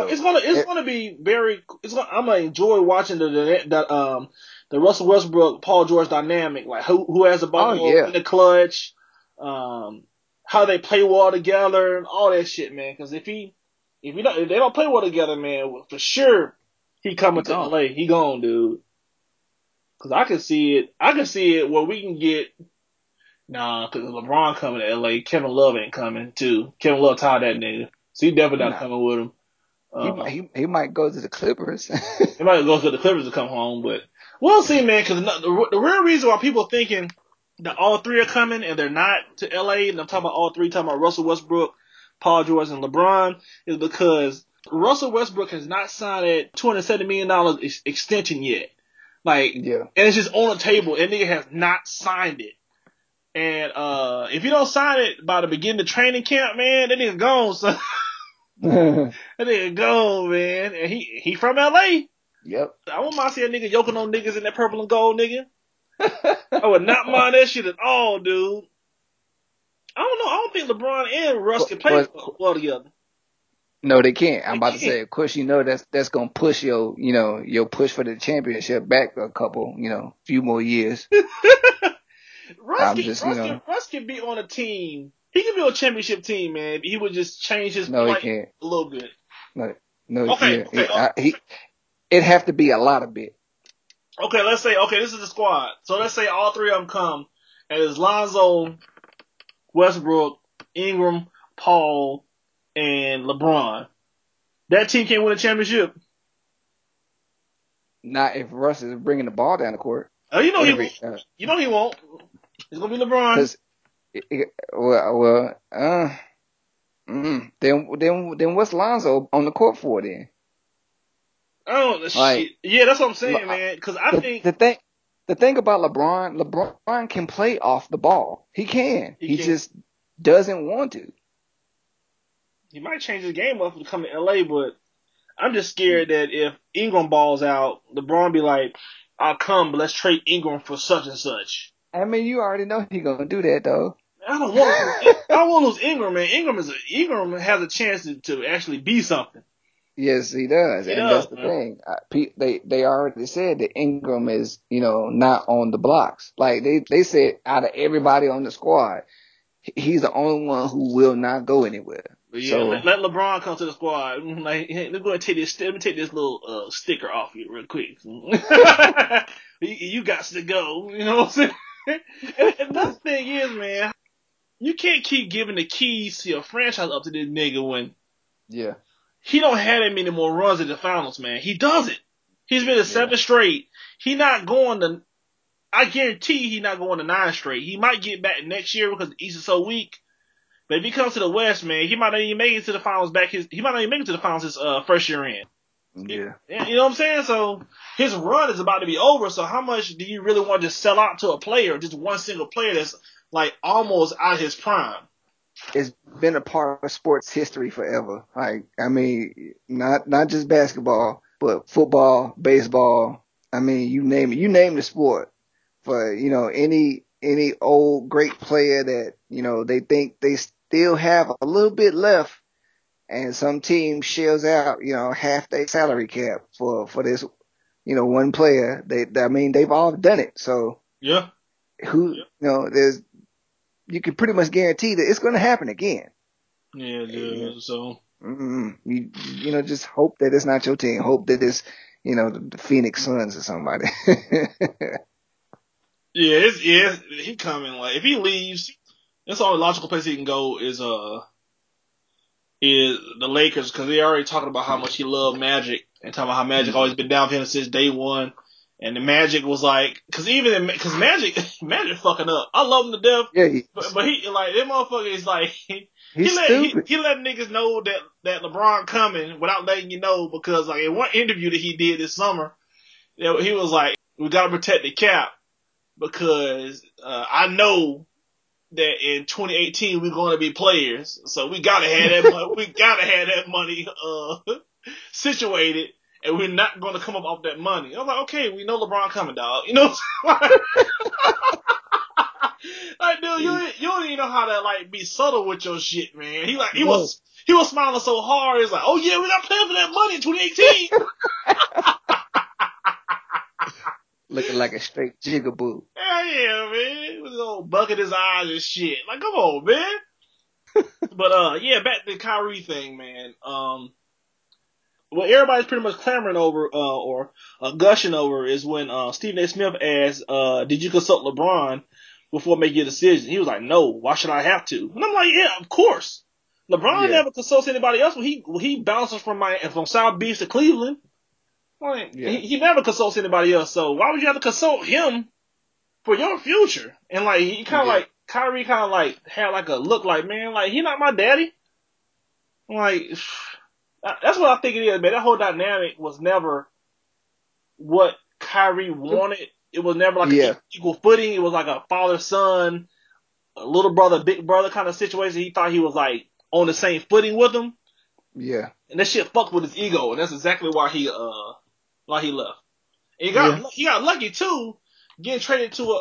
gonna enjoy watching the Russell Westbrook Paul George dynamic, like who has the ball in the clutch, how they play well together and all that shit, man. Because if they don't play well together, man, for sure he coming to LA. He gone, dude. Because I can see it where we can get. Nah, because LeBron coming to LA, Kevin Love ain't coming too. Kevin Love tied that nigga, so he definitely not coming with him. He might go to the Clippers. He might go to the Clippers to come home, but we'll see, man. Because the real reason why people thinking that all three are coming and they're not to LA, and I'm talking about all three, talking about Russell Westbrook, Paul George, and LeBron, is because Russell Westbrook has not signed a $270 million extension yet. And it's just on the table, and nigga has not signed it. And if you don't sign it by the beginning of training camp, man, that nigga gone, son. That nigga gone, man. And he from LA. Yep. I wouldn't mind seeing a nigga yoking on niggas in that purple and gold, nigga. I would not mind that shit at all, dude. I don't know. I don't think LeBron and Russ can play well together. No, they can't. I'm They about to can't. say, of course, that's gonna push your push for the championship back a couple, few more years. Russ I'm can, just, Russ can, Russ can be on a team. He can be on a championship team, man. He would just change his no, he play can't. a little bit. No, no, Okay, yeah, okay, it'd have to be a lot of bit. okay. Let's say, okay, this is the squad. So let's say all three of them come, and it's Lonzo, Westbrook, Ingram, Paul, and LeBron. That team can't win a championship. Not if Russ is bringing the ball down the court Oh, you know he won't. every, You know he won't. It's gonna be LeBron. cause, then what's Lonzo on the court for then? Oh Like, shit. Yeah, that's what I'm saying, uh, man. Because I the think the thing the thing about LeBron can play off the ball. He can. he He can. just doesn't want to. He might change his game up to come to LA, but I'm just scared that if Ingram balls out, LeBron be like, "I'll come, but let's trade Ingram for such and such." I mean, you already know he gonna do that though. I don't want to. I don't want to lose Ingram, man. Ingram has a chance to actually be something. Yes, he does, He and that's does, the man. thing. They already said that Ingram is not on the blocks. Like they said, out of everybody on the squad, he's the only one who will not go anywhere. But yeah, So let LeBron come to the squad. Like, hey, let's go and take this. Let me take this little sticker off you real quick. You got to go. You know what I'm saying? And another thing is, man, you can't keep giving the keys to your franchise up to this nigga when yeah, he don't have that many more runs in the finals, man. He doesn't. He's been to yeah, 7 straight. He not going to. I guarantee he not going to 9 straight. He might get back next year because the East is so weak. But if he comes to the West, man, he might not even make it to the finals he might not even make it to the finals his first year in. yeah. You know what I'm saying? So his run is about to be over. So how much do you really want to just sell out to a player, just one single player that's like almost out of his prime? It's been a part of sports history forever. Like, I mean, not just basketball, but football, baseball. I mean, you name it. You name the sport. For any old great player that they think they still have a little bit left, and some team shells out half their salary cap for this one player. I mean, they've all done it. So Yeah. there's you can pretty much guarantee that it's going to happen again. Yeah, You, dude. So just hope that it's not your team. Hope that it's the Phoenix Suns or somebody. yeah, he coming. Like if he leaves, that's the only logical place he can go is the Lakers because they already talking about how much he loved Magic and talking about how Magic always been down for him since day one. And the Magic was like, because Magic fucking up. I love him to death, Yeah, but he like that motherfucker is like he's stupid. he let niggas know that LeBron coming without letting you know because like in one interview that he did this summer, he was like, we gotta protect the cap because I know that in 2018 we're going to be players, so we gotta have that money. We gotta have that money situated, and we're not going to come up off that money. I'm like, okay, we know LeBron coming, dog. You know, like, dude, you don't even know how to like be subtle with your shit, man. No. He was smiling so hard. He's like, oh yeah, we got playing for that money in 2018. Looking like a straight jigaboo. Hell yeah, man. With his old bucket his eyes and shit. Like, come on, man. But yeah, back to the Kyrie thing, man. What everybody's pretty much clamoring over, or gushing over, is when Stephen A. Smith asked, "Did you consult LeBron before making your decision?" He was like, "No. Why should I have to?" And I'm like, "Yeah, of course. LeBron Yeah, never consults anybody else when he bounces from South Beach to Cleveland. Like, yeah, he never consults anybody else. So why would you have to consult him for your future?" And like he kind of yeah, like Kyrie kind of like had like a look like, man, like he not my daddy. Like that's what I think it is, man. That whole dynamic was never what Kyrie wanted. It was never like an yeah, equal footing. It was like a father son, a little brother, big brother kind of situation. He thought he was like on the same footing with him, yeah, and that shit fucked with his ego, and that's exactly why he left. And yeah. he got lucky too, getting traded to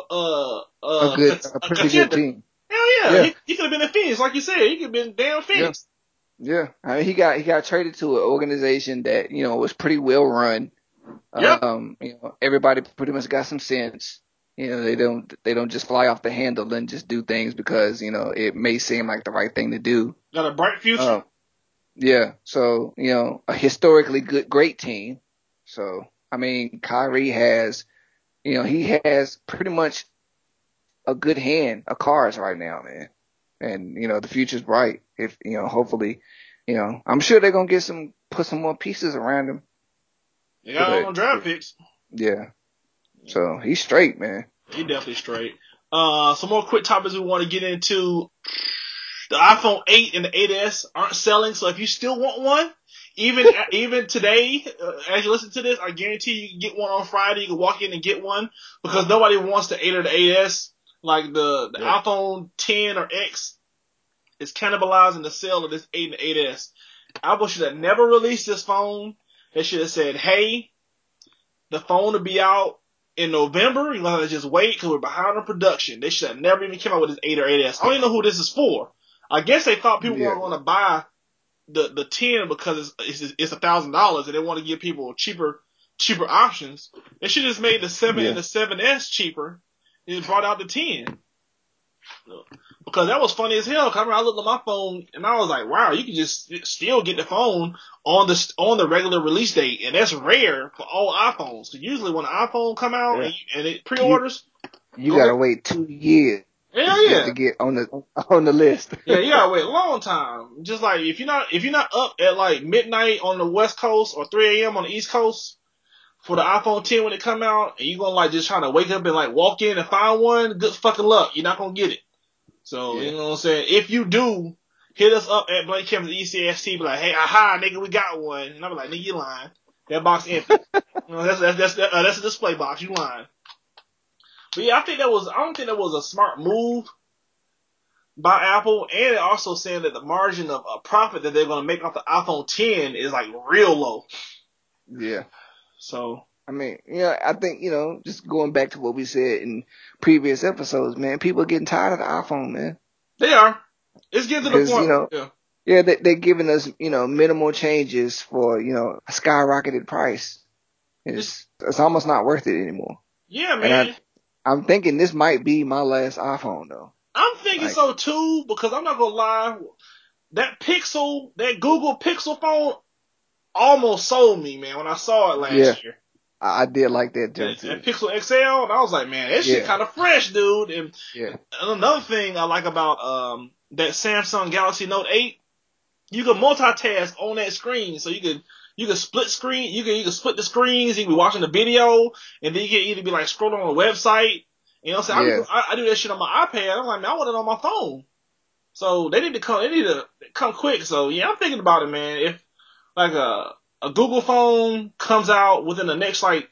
A a pretty good contender. team. Hell yeah, Yeah, he could have been in Phoenix, like you said. He could have been damn yeah, Phoenix. Yeah, I mean, he got traded to an organization that was pretty well run. Yep. Everybody pretty much got some sense. They don't just fly off the handle and just do things because it may seem like the right thing to do. Got a bright future. Yeah. So a historically great team. So I mean, Kyrie has he has pretty much a good hand of cards right now, man. And the future's bright. If hopefully, I'm sure they're gonna put some more pieces around him. They got all But on draft picks. yeah, so he's straight, man. He definitely straight. Some more quick topics we want to get into. The iPhone 8 and the 8S aren't selling, so if you still want one, even today, as you listen to this, I guarantee you can get one on Friday. You can walk in and get one because nobody wants the 8 or the 8S. Like the iPhone 10 or X is cannibalizing the sale of this 8 and the 8S. Apple should have never released this phone. They should have said, hey, the phone will be out in November. You're going to have to just wait because we're behind on production. They should have never even came out with this 8 or 8S. I don't even know who this is for. I guess they thought people weren't going to buy the 10 because it's $1,000 and they want to give people cheaper options. They should have just made the 7 and the 7S cheaper and brought out the 10. Because that was funny as hell. I looked at my phone and I was like, wow, you can just still get the phone on the regular release date, and that's rare for all iPhones. Because usually when an iPhone come out and it pre-orders, you gotta wait 2 years. Hell yeah. Just to get on the list. Yeah, you gotta wait a long time. Just like if you're not up at like midnight on the West Coast or 3 a.m. on the East Coast for the iPhone 10 when it come out, and you're gonna like just trying to wake up and like walk in and find one, good fucking luck. You're not gonna get it. So, you know what I'm saying? If you do, hit us up at Blake Campbell's ECST, be like, hey, aha, nigga, we got one. And I'll be like, nigga, you lying. That box empty. That's a display box. You lying. But yeah, I don't think that was a smart move by Apple, and it also saying that the margin of profit that they're going to make off the iPhone 10 is like real low. Yeah. So I mean, I think just going back to what we said in previous episodes, man, people are getting tired of the iPhone, man. They are. It's getting to the point. They're giving us minimal changes for a skyrocketed price. It's almost not worth it anymore. Yeah, man. And I'm thinking this might be my last iPhone though. I'm thinking so too, because I'm not gonna lie, that Google Pixel phone almost sold me, man, when I saw it last year. I did like that jump too. That Pixel XL, and I was like, man, that shit kind of fresh, dude. And another thing I like about that Samsung Galaxy Note 8, you can multitask on that screen, so you can split screen, you can split the screens, you can be watching the video, and then you can either be like scrolling on a website. You know what I'm saying? I do that shit on my iPad. I'm like, man, I want it on my phone. So they need to come quick. So yeah, I'm thinking about it, man. If like a Google phone comes out within the next like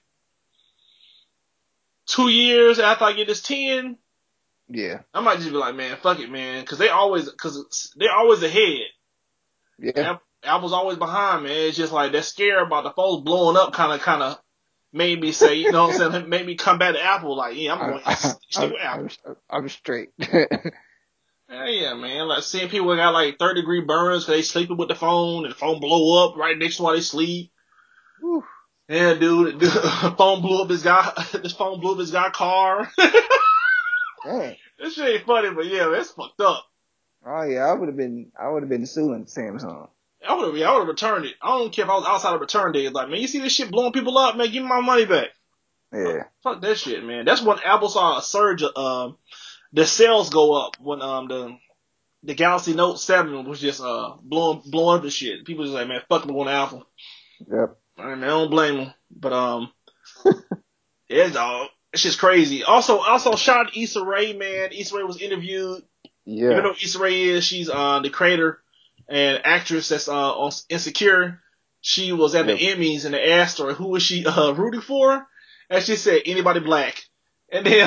2 years after I get this 10, I might just be like, man, fuck it, man, because they're always ahead. Yeah. Apple's always behind, man. It's just like that scare about the phones blowing up kind of made me say, you know what I'm saying, made me come back to Apple. Like, yeah, I'm going to stick with Apple. I'm straight. Yeah, man. Like seeing people got like 3rd-degree burns because they sleeping with the phone and the phone blow up right next to while they sleep. Whew. Yeah, dude, this phone blew up his guy car. Dang. This shit ain't funny, but yeah, that's fucked up. Oh yeah, I would have been suing Samsung. I would have returned it. I don't care if I was outside of return day. Like, man, you see this shit blowing people up, man, give me my money back. Yeah. Fuck that shit, man. That's when Apple saw a surge of the sales go up when the Galaxy Note 7 was just blowing up the shit. People just like, man, fuck me on Apple. Yep. I mean, I don't blame them. But yeah, dog. It's just crazy. Also shout out to Issa Rae, man. Issa Rae was interviewed. Yeah. You know who Issa Rae is? She's the creator and actress that's on Insecure. She was at the Emmys and they asked her who was she rooting for, and she said anybody black. And then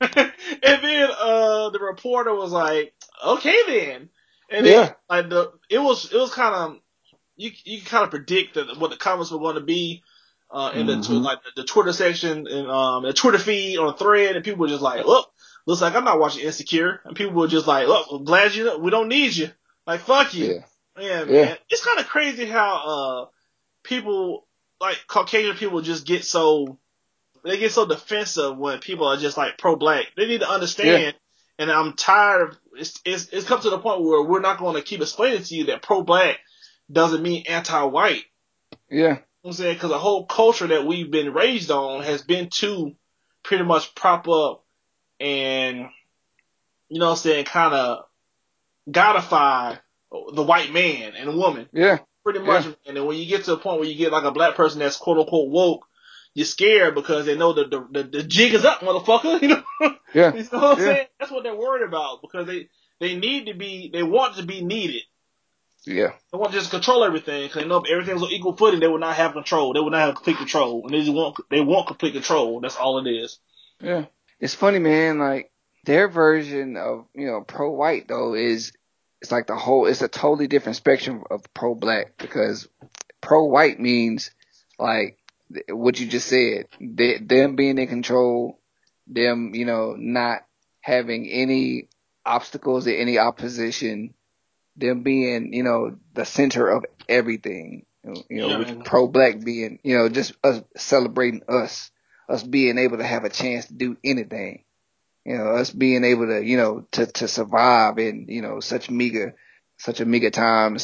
the reporter was like, okay then. And then like it was kind of you can kind of predict what the comments were going to be in the Twitter section and the Twitter feed on a thread, and people were just like, oh, looks like I'm not watching Insecure, and people were just like, oh, glad we don't need you. Like, fuck you. Yeah, Yeah. man. It's kind of crazy how people like Caucasian people just get so defensive when people are just like pro-black. They need to Yeah. understand. And I'm tired of it's come to the point where we're not going to keep explaining to you that pro-black doesn't mean anti-white. Yeah. You know what I'm saying? Because the whole culture that we've been raised on has been to pretty much prop up and, you know what I'm saying, kind of godify the white man and woman. Yeah. Pretty much. Yeah. And then when you get to a point where you get like a black person that's quote unquote woke, you're scared because they know that the jig is up, motherfucker. You know? Yeah. You know what I'm Yeah. saying? That's what they're worried about because they want to be needed. Yeah. They want to just control everything because they know if everything's on equal footing, they will not have control. They will not have complete control, and they want complete control. That's all it is. Yeah. It's funny, man. Like their version of pro-white though it's like it's a totally different spectrum of pro-black because pro-white means like what you just said, them being in control, them not having any obstacles or any opposition, them being the center of everything. Yeah, With man. pro-black being just us celebrating us being able to have a chance to do anything. Us being able to survive in, such a meager time,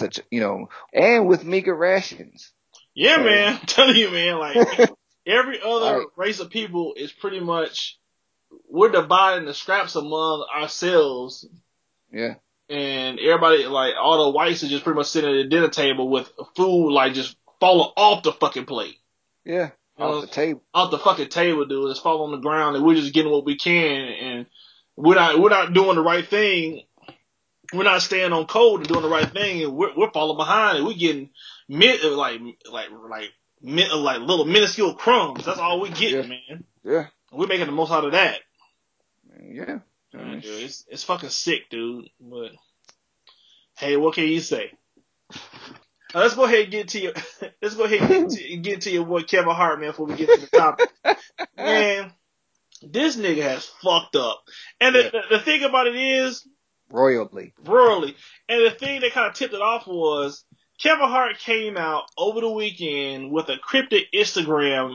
and with meager rations. Yeah, So, man. I'm telling you, man. Like every other like, race of people is pretty much we're dividing the scraps among ourselves, yeah, and everybody like all the whites are just pretty much sitting at the dinner table with food like just falling off the fucking plate. yeah, You off know, the table. off the fucking table, dude. It's falling on the ground, and we're just getting what we can, and we're not doing the right thing. We're not staying on code and doing the right thing, and we're falling behind, and we're getting like little minuscule crumbs. That's all we're Yeah, getting, man. yeah, We're making the most out of that. yeah. I mean, Dude, it's fucking sick, dude. But hey, what can you say? Let's go ahead and get to your let's go ahead and get to your boy Kevin Hart, man, before we get to the topic. Man, this nigga has fucked up. And yeah, the thing about it is, royally. royally. And the thing that kind of tipped it off was Kevin Hart came out over the weekend with a cryptic Instagram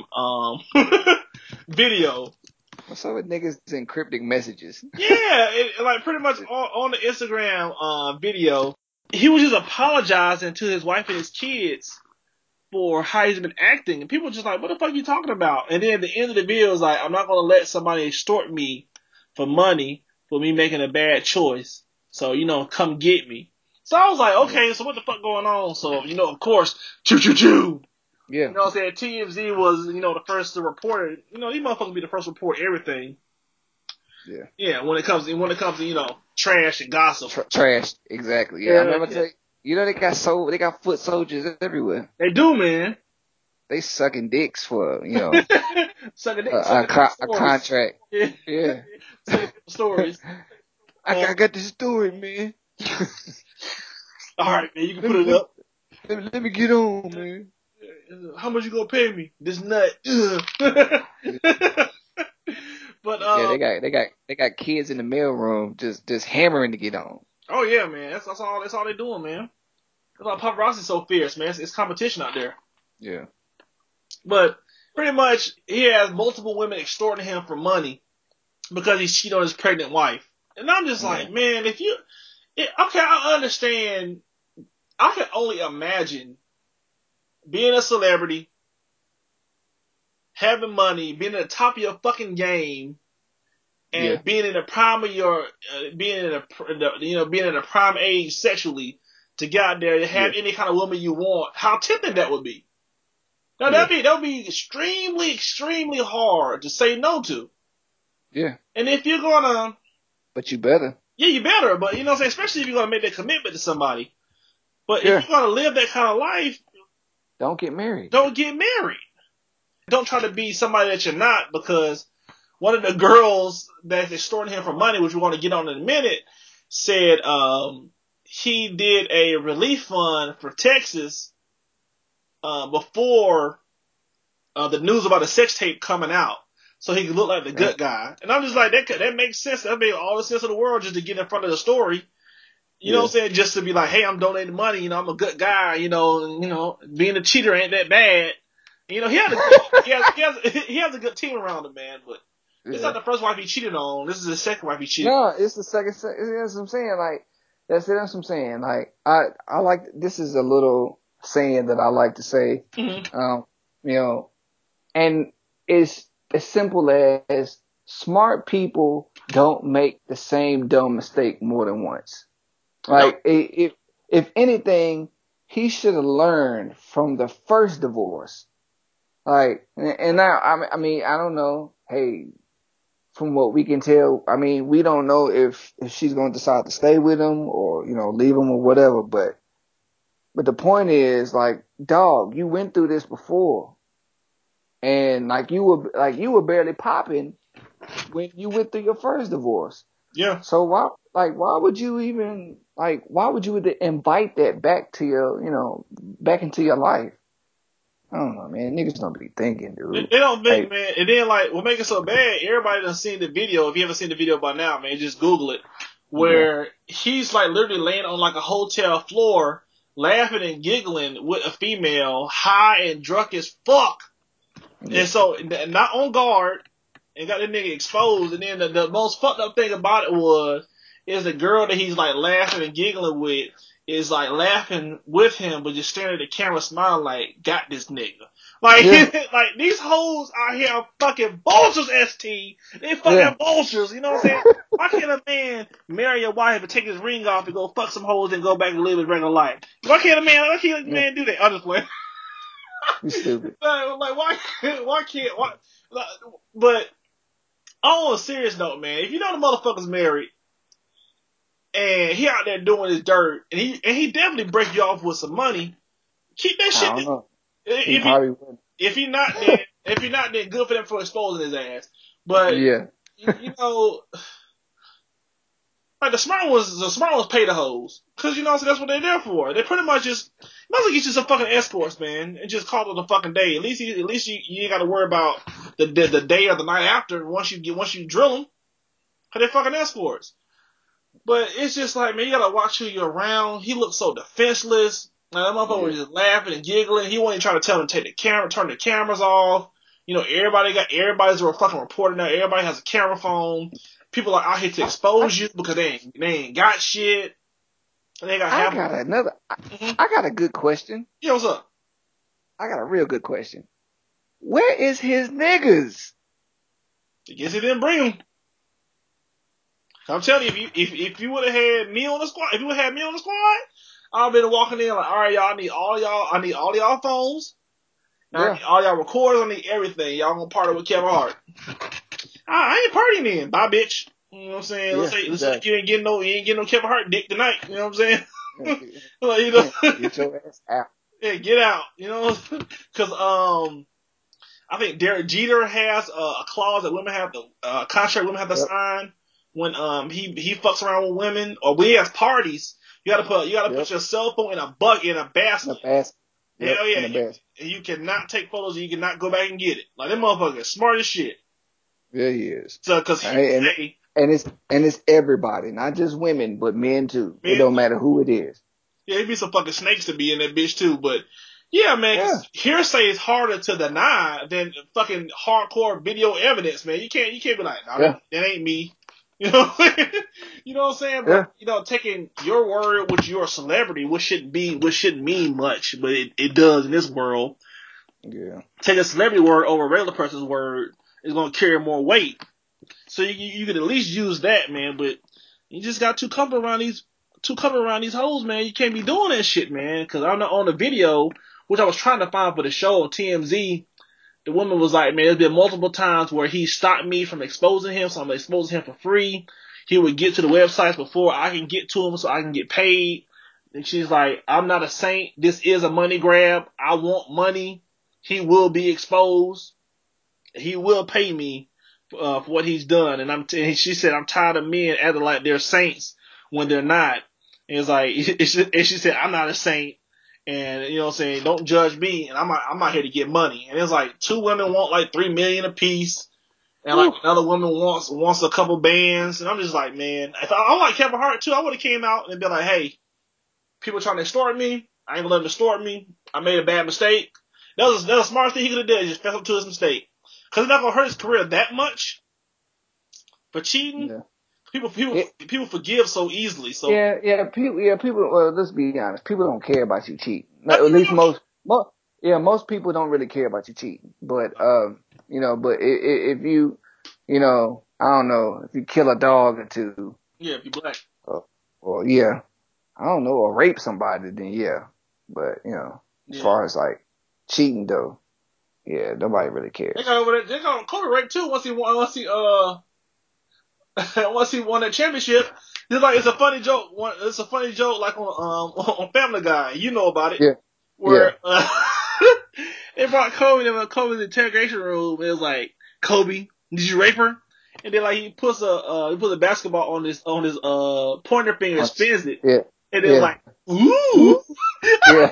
video. What's up with niggas and cryptic messages? Yeah, like pretty much on the Instagram video, he was just apologizing to his wife and his kids for how he's been acting, and people were just like, "What the fuck are you talking about?" And then at the end of the video, is like, "I'm not gonna let somebody extort me for money for me making a bad choice. So come get me." So I was like, Yeah, "Okay, so what the fuck going on?" So of course, choo choo choo. yeah, What I'm saying? TMZ was the first to report it. These motherfuckers be the first to report everything. yeah. Yeah, when it comes to trash and gossip. Trash, exactly. Yeah, I Yeah, remember yeah. they got foot soldiers everywhere. They do, man. They sucking dicks for Sucking a stories. contract. Yeah. Yeah. Sucking stories. I got this story, man. All right, man, you can Let put me it up. let me get on, man. How much you gonna pay me? This nut. But Yeah, they got kids in the mailroom just hammering to get on. oh yeah, man, that's all they doing, man. That's why paparazzi's so fierce, man. It's competition out there. Yeah. But pretty much, he has multiple women extorting him for money because he cheated on his pregnant wife. And I'm just Yeah. like, man, okay, I understand. I can only imagine being a celebrity, having money, being at the top of your fucking game, Yeah. and being in the prime of your, being in a prime age sexually to get out there to have Yeah. any kind of woman you want. How tempting that would be. Now Yeah. that would be extremely, extremely hard to say no to. Yeah. And if you're gonna, But you better. yeah, you better. But what I'm saying, especially if you're gonna make that commitment to somebody. But if Yeah. you're gonna live that kind of life, Don't get married. don't get married. Don't try to be somebody that you're not, because one of the girls that's extorting him for money, which we're going to get on in a minute, said he did a relief fund for Texas before the news about the sex tape coming out, so he could look like the good guy. And I'm just like, that makes sense. That made all the sense in the world just to get in front of the story. You know what I'm saying? Just to be like, hey, I'm donating money. You know, I'm a good guy. You know, being a cheater ain't that bad. You know, he has a good team around him, man. But it's not the first wife he cheated on. This is the second wife he cheated. No, it's the second. That's what I'm saying. Like that's what I'm saying. Like I like this is a little saying that I like to say. Mm-hmm. You know, and it's as simple as smart people don't make the same dumb mistake more than once. Like if anything, he should have learned from the first divorce. Like, and now I mean I don't know. Hey, from what we can tell, I mean we don't know if she's going to decide to stay with him or leave him or whatever. But the point is, like, dog, you went through this before, and like you were barely popping when you went through your first divorce. Yeah. So why would you invite that back to back into your life? I don't know, man. Niggas don't be thinking, dude. They don't think, man. And then, like, what makes it so bad, everybody done seen the video. If you haven't seen the video by now, man, just Google it. Where he's, like, literally laying on, like, a hotel floor, laughing and giggling with a female, high and drunk as fuck. Yeah. And so, not on guard, and got the nigga exposed. And then the most fucked up thing about it is the girl that he's, like, laughing and giggling with is, like, laughing with him, but just staring at the camera, smiling like, got this nigga. Like, like, these hoes out here are fucking vultures, ST. They fucking vultures, you know what I'm saying? Why can't a man marry a wife and take his ring off and go fuck some hoes and go back and live his regular life? Why can't a man do that? I'm just playing. You stupid. Like, why can't, but, on a serious note, man, if you know the motherfucker's married, and he out there doing his dirt, and he definitely break you off with some money, keep that shit. I don't know. If he not, then good for them for exposing his ass. But you know, like the smart ones pay the hoes, cause that's what they're there for. They pretty much just might as well get you some fucking escorts, man, and just call it a fucking day. At least you ain't got to worry about the day or the night after once you drill them, cause they're fucking escorts. But it's just like, man, you gotta watch who you're around. He looks so defenseless. Like, that motherfucker was just laughing and giggling. He wasn't trying to tell him to turn the cameras off. Everybody's a fucking reporter now. Everybody has a camera phone. People are out here to expose you because they ain't got shit. They got I got a good question. Yeah, what's up? I got a real good question. Where is his niggas? I guess he didn't bring them. I'm telling you, if you would have had me on the squad, I've been walking in like, all right, y'all, I need all y'all phones. I need all y'all recorders. I need everything. Y'all gonna party with Kevin Hart. I ain't partying then. Bye, bitch. You know what I'm saying? Let's say you ain't getting no Kevin Hart dick tonight. You know what I'm saying? Like, get your ass out. Yeah, get out. Because I think Derek Jeter has a clause that women have to contract women have to sign when he fucks around with women, or when he has parties. You gotta put your cell phone in a basket. Hell yeah. You cannot take photos and you cannot go back and get it. Like, that motherfucker is smart as shit. Yeah, he is. So, cause it's everybody, not just women, but men too. It don't matter who it is. Yeah, it'd be some fucking snakes to be in that bitch too, but yeah, man, hearsay is harder to deny than fucking hardcore video evidence, man. You can't be like, no, that ain't me. You know what I'm saying? But, taking your word, which you're a celebrity, which shouldn't mean much, but it does in this world. Yeah. Take a celebrity word over a regular person's word is going to carry more weight. So you could at least use that, man, but you just got too comfortable around these hoes, man. You can't be doing that shit, man. Cause on the video, which I was trying to find for the show on TMZ, the woman was like, man, there's been multiple times where he stopped me from exposing him, so I'm exposing him for free. He would get to the websites before I can get to him so I can get paid. And she's like, I'm not a saint. This is a money grab. I want money. He will be exposed. He will pay me for what he's done. And she said, I'm tired of men acting like they're saints when they're not. And it's like, and she said, I'm not a saint. And, you know what I'm saying, don't judge me. And I'm not here to get money. And it's like, two women want like $3 million a piece. And like another woman wants a couple bands, and I'm just like, man, if I like Kevin Hart too, I would have came out and been like, hey, people trying to extort me, I ain't gonna let them extort me. I made a bad mistake. That was the smartest thing he could have done, just fess up to his mistake. Cause it's not gonna hurt his career that much for cheating. Yeah. People forgive so easily. So people. Well, let's be honest. People don't care about you cheating. I At mean, least most people don't really care about you cheating. But but if you, I don't know, if you kill a dog or two, yeah, if you black, or yeah, I don't know, or rape somebody, then yeah. But as far as like cheating though, yeah, nobody really they cares. got over there. They got Kobe rape too. Once he once he won that championship, it's a funny joke. It's a funny joke like on Family Guy. You know about it. Yeah, yeah. Where they brought Kobe in Kobe's interrogation room. It was like, Kobe, did you rape her? And then like he puts a basketball on his pointer finger and spins it. Yeah. And then Yeah. like, ooh. Yeah.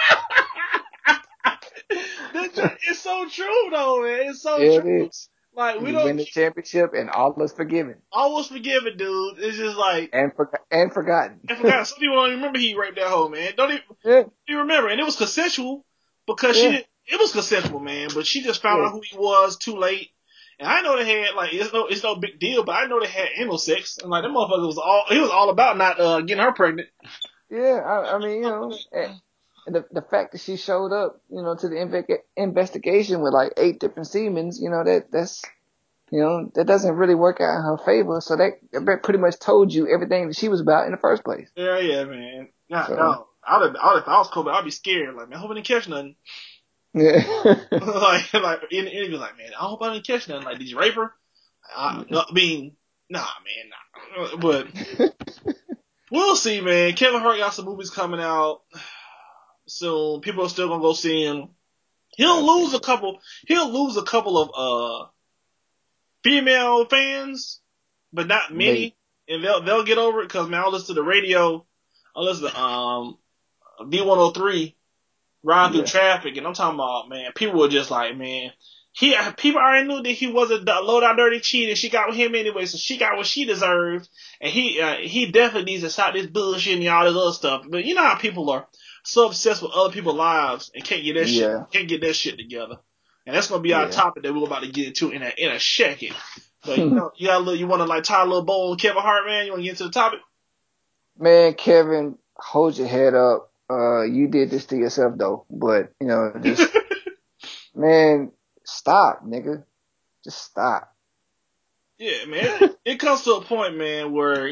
It's so true though, man. It's so Yeah, true. it is. Like we You win don't the championship and all is forgiven. almost forgive it, dude. It's just like And forgotten. I forgot. Some people don't even remember he raped that hoe, man. Don't Yeah. even remember. And it was consensual because Yeah. it was consensual, man. But she just found Yeah. out who he was too late. And I know they had like it's no big deal, but I know they had anal sex. And like that motherfucker was all about not getting her pregnant. Yeah. I mean, and the fact that she showed up, to the investigation with like 8 different semens, that's that doesn't really work out in her favor. So that pretty much told you everything that she was about in the first place. Yeah, man. God, So, no. If I was Kobe, I'd be scared. Like, man, I hope I didn't catch nothing. yeah. like in the interview, like, man, I hope I didn't catch nothing. Like, did you rape her? No, I mean, nah, man, nah. But we'll see, man. Kevin Hart got some movies coming out soon. People are still gonna go see him. He'll lose a couple of female fans, but not many. And they'll get over it because man, I'll listen to the radio. I'll listen to B103 riding through traffic, and I'm talking about, man, people were just like, man, people already knew that he was a low down dirty cheat, and she got with him anyway, so she got what she deserved, and he definitely needs to stop this bullshit and all this other stuff. But you know how people are so obsessed with other people's lives and can't get that shit together. And that's gonna be our topic that we're about to get into in a second. But you want to like tie a little bow on Kevin Hart, man? You want to get into the topic? Man, Kevin, hold your head up. You did this to yourself though, but just man, stop, nigga. Just stop. Yeah, man. It comes to a point, man, where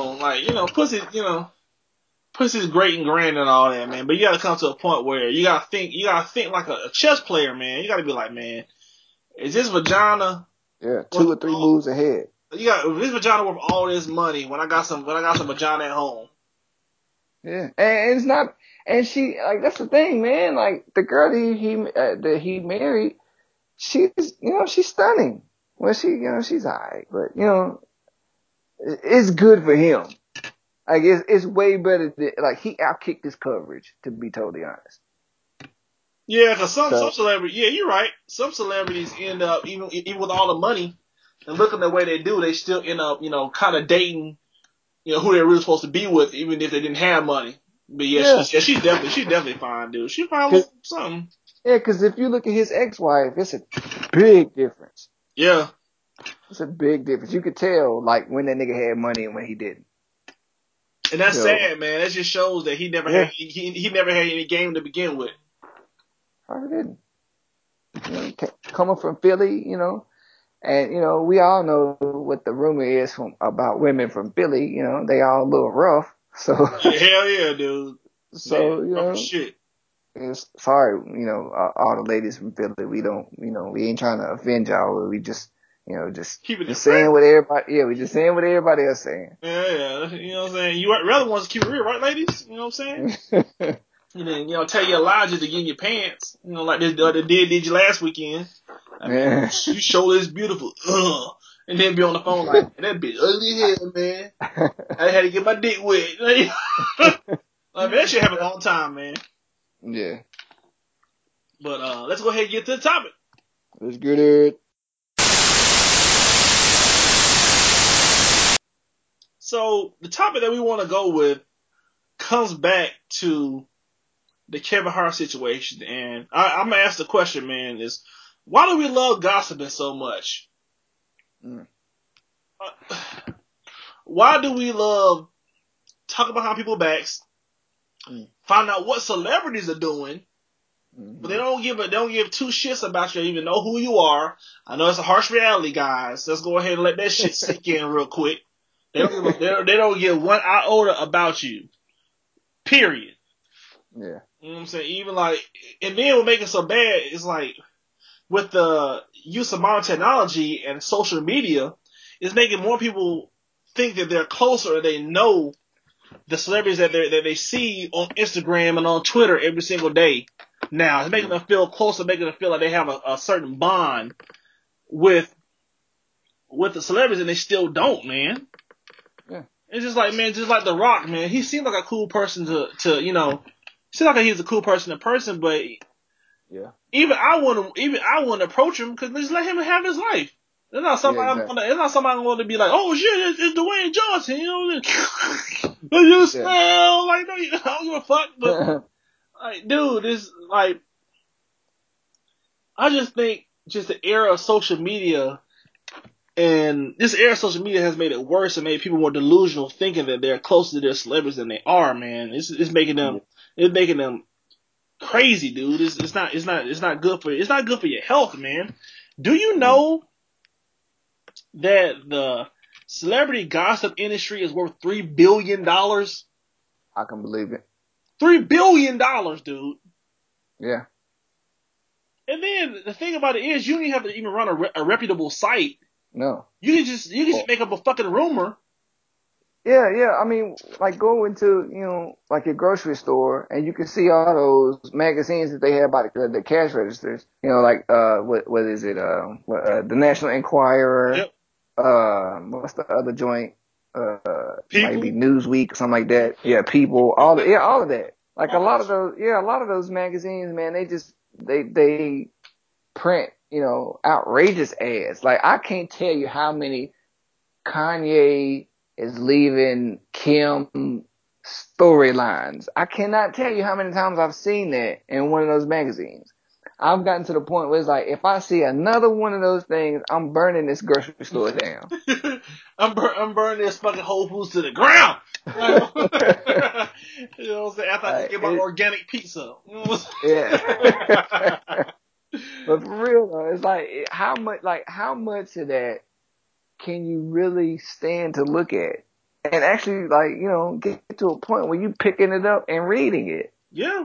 pussy's great and grand and all that, man. But you gotta come to a point where you gotta think like a chess player, man. You gotta be like, man, is this vagina? Yeah, 2 or 3 moves ahead. Is this vagina worth all this money when I got some vagina at home? Yeah, and it's not. And she that's the thing, man. Like the girl that he married, she's she's stunning. Well, she's alright, but it's good for him. Like it's way better than he outkicked his coverage, to be totally honest. Yeah, because some celebrities, yeah, you're right. Some celebrities end up even with all the money and looking the way they do, they still end up kind of dating who they're really supposed to be with, even if they didn't have money. But she's definitely fine, dude. She fine something. Yeah, because if you look at his ex-wife, it's a big difference. Yeah. It's a big difference. You could tell, when that nigga had money and when he didn't. And that's sad, man. That just shows that he never had he never had any game to begin with. Probably didn't. Coming from Philly, and we all know what the rumor is about women from Philly. They all a little rough. So hell yeah, dude. So man, shit. Sorry, all the ladies from Philly. We don't, we ain't trying to offend y'all. We just, just saying what everybody. Yeah, we just saying what everybody else saying. Yeah. You know what I'm saying? You rather want to keep it real, right, ladies? You know what I'm saying? And then tell your lies just to get in your pants. Like this did you last weekend. I mean, you show this beautiful. And then be on the phone like, that bitch ugly as hell, man. I had to get my dick wet. Like, man, that shit happened a long time, man. Yeah. But let's go ahead and get to the topic. Let's get it. So the topic that we want to go with comes back to the Kevin Hart situation, and I'm gonna ask the question, man: is why do we love gossiping so much? Mm. Why do we love talking behind people's backs, find out what celebrities are doing, but they don't give two shits about you, even know who you are? I know it's a harsh reality, guys. Let's go ahead and let that shit sink in real quick. They don't give one iota about you. Period. Yeah. You know what I'm saying? Even like, and then what makes it so bad is like, with the use of modern technology and social media, it's making more people think that they're closer, they know the celebrities that they see on Instagram and on Twitter every single day. Now, it's making them feel closer, making them feel like they have a certain bond with the celebrities, and they still don't, man. Yeah. It's just like, man, just like The Rock, man. He seemed like a cool person to you know, seemed like he's a cool person in person, but yeah, even I wouldn't approach him because just let him have his life. It's not somebody I'm going to be like, oh shit, it's Dwayne Johnson, you know? You smell like, no, I don't give a fuck. But like, dude, it's like, I just think just the era of social media, and this era of social media has made it worse and made people more delusional, thinking that they're closer to their celebrities than they are. Man, it's making them crazy, dude. It's not good for your health, man. Do you know that the celebrity gossip industry is worth $3 billion? I can believe it. $3 billion, dude. Yeah. And then the thing about it is, you don't even have to even run a reputable site. No. You can just make up a fucking rumor. Yeah. I mean, like go into, like your grocery store and you can see all those magazines that they have about the cash registers. Like, what is it? The National Enquirer. Yep. What's the other joint? People. Maybe Newsweek or something like that. Yeah, People. All of that. Like a lot of those magazines, man, they print, outrageous ads. Like I can't tell you how many Kanye is leaving Kim storylines. I cannot tell you how many times I've seen that in one of those magazines. I've gotten to the point where it's like, if I see another one of those things, I'm burning this grocery store down. I'm burning this fucking Whole Foods to the ground. You know what I'm saying? After I just get my organic pizza. Yeah. But for real though, it's like how much of that can you really stand to look at and actually get to a point where you picking it up and reading it? Yeah.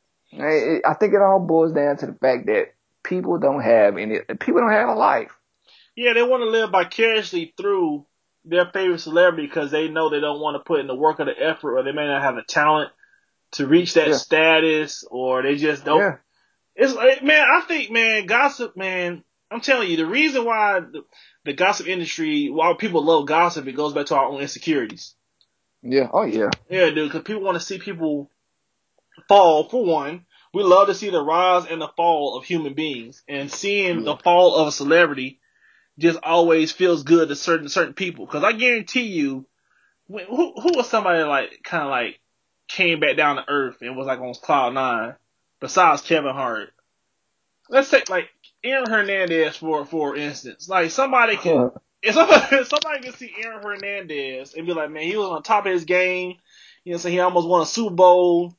I think it all boils down to the fact that people don't have a life. Yeah, they want to live vicariously through their favorite celebrity because they know they don't want to put in the work or the effort, or they may not have the talent to reach that status, or they just don't. Yeah. It's like, man, I think, man, gossip, man, I'm telling you, the reason why the gossip industry, why people love gossip, it goes back to our own insecurities. Yeah. Oh, yeah. Yeah, dude, because people want to see people fall, for one. We love to see the rise and the fall of human beings, and seeing the fall of a celebrity just always feels good to certain people. Because I guarantee you, who was somebody like kind of like came back down to earth and was like on cloud nine besides Kevin Hart? Let's take like Aaron Hernandez for instance. Like somebody can if somebody can see Aaron Hernandez and be like, man, he was on top of his game. So he almost won a Super Bowl.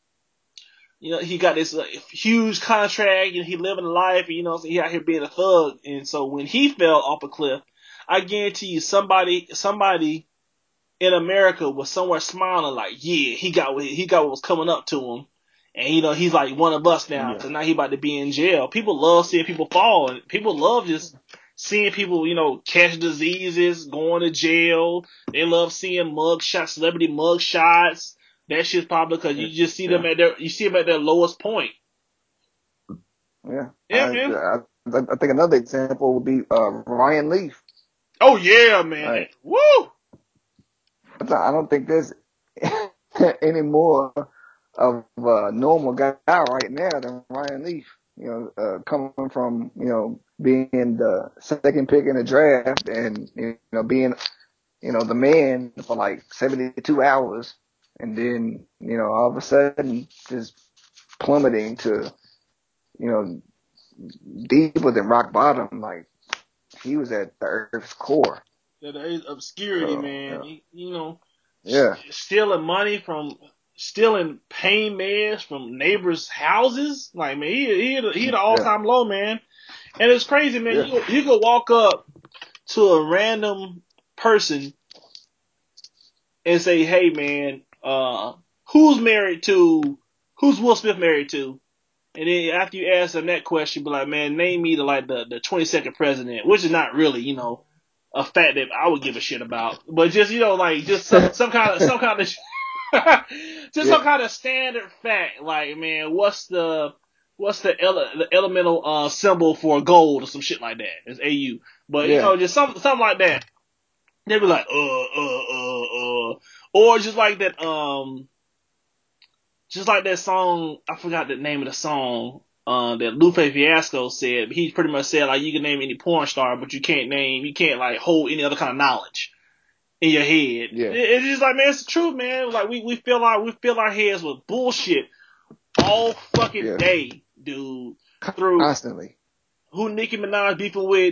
He got this huge contract and he living a life, and so he out here being a thug. And so when he fell off a cliff, I guarantee you somebody in America was somewhere smiling like, yeah, he got what was coming up to him. And he's like one of us now. So now he about to be in jail. People love seeing people fall, and people love just seeing people, catch diseases, going to jail. They love seeing celebrity mug shots. That shit's popular because you just see them at their lowest point. Yeah. Man. I think another example would be Ryan Leaf. Oh yeah, man. Right. Woo! I don't think there's any more of a normal guy right now than Ryan Leaf. Coming from being the second pick in the draft and being the man for like 72 hours, and then all of a sudden just plummeting to you know deeper than rock bottom. Like he was at the Earth's core. Yeah, there is obscurity, So man. yeah, Stealing money stealing pain meds from neighbors' houses. Like, man, he the all yeah, time low, man. And it's crazy, man. yeah, You could walk up to a random person and say, "Hey, man, who's Will Smith married to?" And then after you ask them that question, be like, "Man, name me the 22nd president," which is not really, a fact that I would give a shit about, but just just some kind of just yeah, some kind of standard fact, like, man, what's the elemental symbol for gold or some shit like that? It's AU, but yeah, just something like that. They'd be like, or just like that song. I forgot the name of the song. That Lupe Fiasco said. He pretty much said, like, you can name any porn star, but you can't like hold any other kind of knowledge in your head. yeah, It's just like, man, it's the truth, man. Like, we fill our heads with bullshit all fucking yeah. day, dude. Through Constantly. who Nicki Minaj beefing with,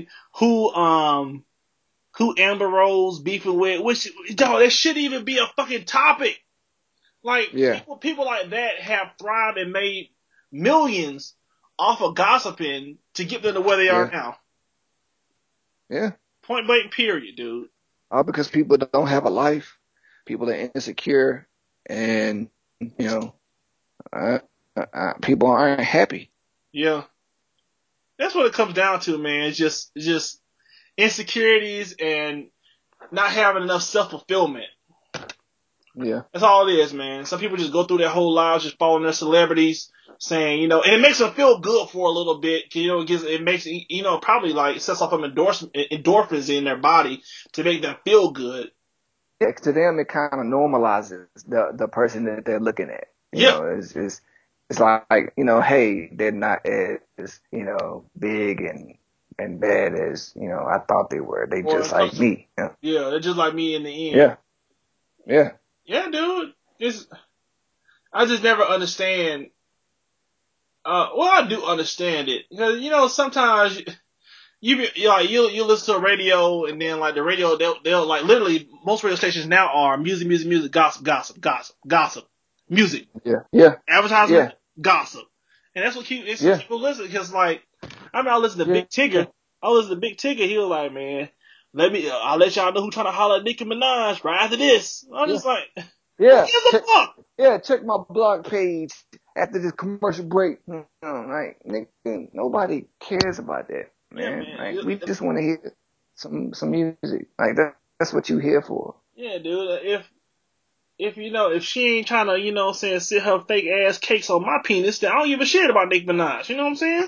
who Amber Rose beefing with, which, dog, that shouldn't even be a fucking topic. Like, Yeah, people like that have thrived and made millions off of gossiping to get them to where they are yeah, now. yeah. Point blank, period, dude. All because people don't have a life. People are insecure, and uh, people aren't happy. Yeah. That's what it comes down to, man. It's just insecurities and not having enough self-fulfillment. Yeah, That's all it is, man. Some people just go through their whole lives just following their celebrities, saying, and it makes them feel good for a little bit. It makes, probably like sets off some endorphins in their body to make them feel good. yeah. To them, it kind of normalizes the person that they're looking at. Yeah. It's like hey, they're not as big and bad as I thought they were. They Or, just like me. yeah, they're just like me in the end. Yeah, yeah, Yeah, dude. I just never understand. Well, I do understand it because sometimes you listen to a radio and then like the radio they'll like literally most radio stations now are music, gossip, music, yeah, yeah, advertisement, yeah, gossip, and that's what keeps yeah, people listen because like I listen to yeah, Big Tigger. I listen to Big Tigger. He was like, man, I'll let y'all know who trying to holler at Nicki Minaj right after this. I'm yeah, just like, who yeah. gives a fuck? Yeah, check my blog page after this commercial break. Like, nigga, nobody cares about that, Yeah, man. man. Like, we just want to hear some music. Like, that's what you here for. Yeah, dude. If she ain't trying to, sit her fake ass cakes on my penis, then I don't give a shit about Nicki Minaj. You know what I'm saying?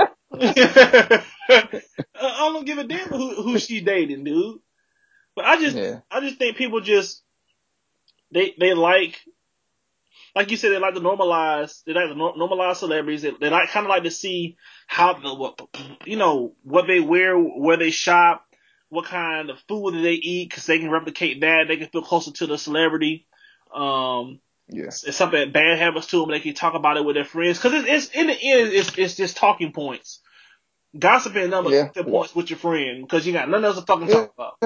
I don't give a damn who she dating, dude. But Yeah, I just think people just they like you said, they like to normalize celebrities. They like kind of like to see how what they wear, where they shop, what kind of food that they eat, because they can replicate that. They can feel closer to the celebrity. yeah, It's something bad happens to them, they can talk about it with their friends. Because it's in the end, it's just talking points. Gossiping number yeah, talking points with your friend because you got nothing else to fucking yeah. talk about.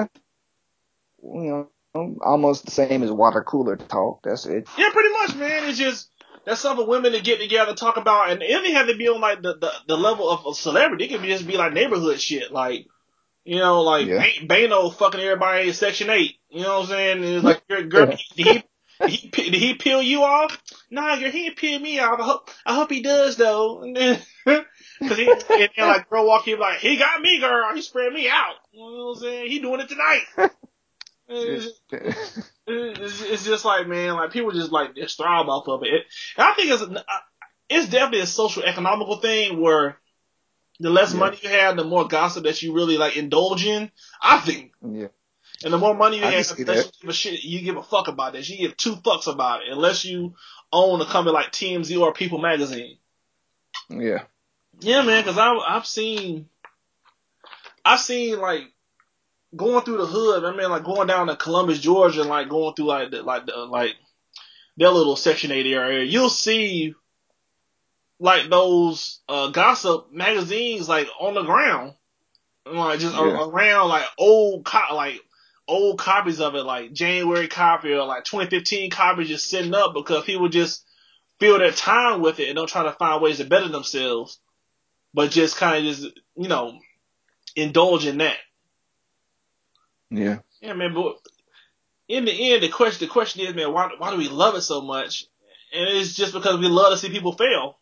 Almost the same as water cooler talk. That's it. Yeah, pretty much, man. It's just that's something women to get together talk about, and it doesn't have to be on like the level of a celebrity. It can just be like neighborhood shit, like like Yeah, Bano fucking everybody in Section 8. You know what I'm saying? And it's yeah, like, girl, did he peel you off? Nah, girl, he didn't peel me off. I hope he does though. And then, cause and then like girl walk in like, he got me, girl. He spread me out. You know what I'm saying? He doing it tonight. yeah, It's just like, man, like people just like just thrive off of it. And I think it's definitely a social economical thing where the less yeah, money you have, the more gossip that you really like indulge in. I think, yeah. and the more money you I can have, see the less that. you give a fuck about this. You give two fucks about it, unless you own a company like TMZ or People Magazine. Yeah, Yeah, man, because I've seen like going through the hood. I mean, like going down to Columbus, Georgia, and like going through like their little Section 8 area. You'll see like those gossip magazines like on the ground, like just around like old copies of it, like January copy or like 2015 copies, just sitting up because people just feel their time with it and don't try to find ways to better themselves, but just kind of just indulge in that. Yeah. Yeah, man. But in the end, the question is, man, why do we love it so much? And it's just because we love to see people fail.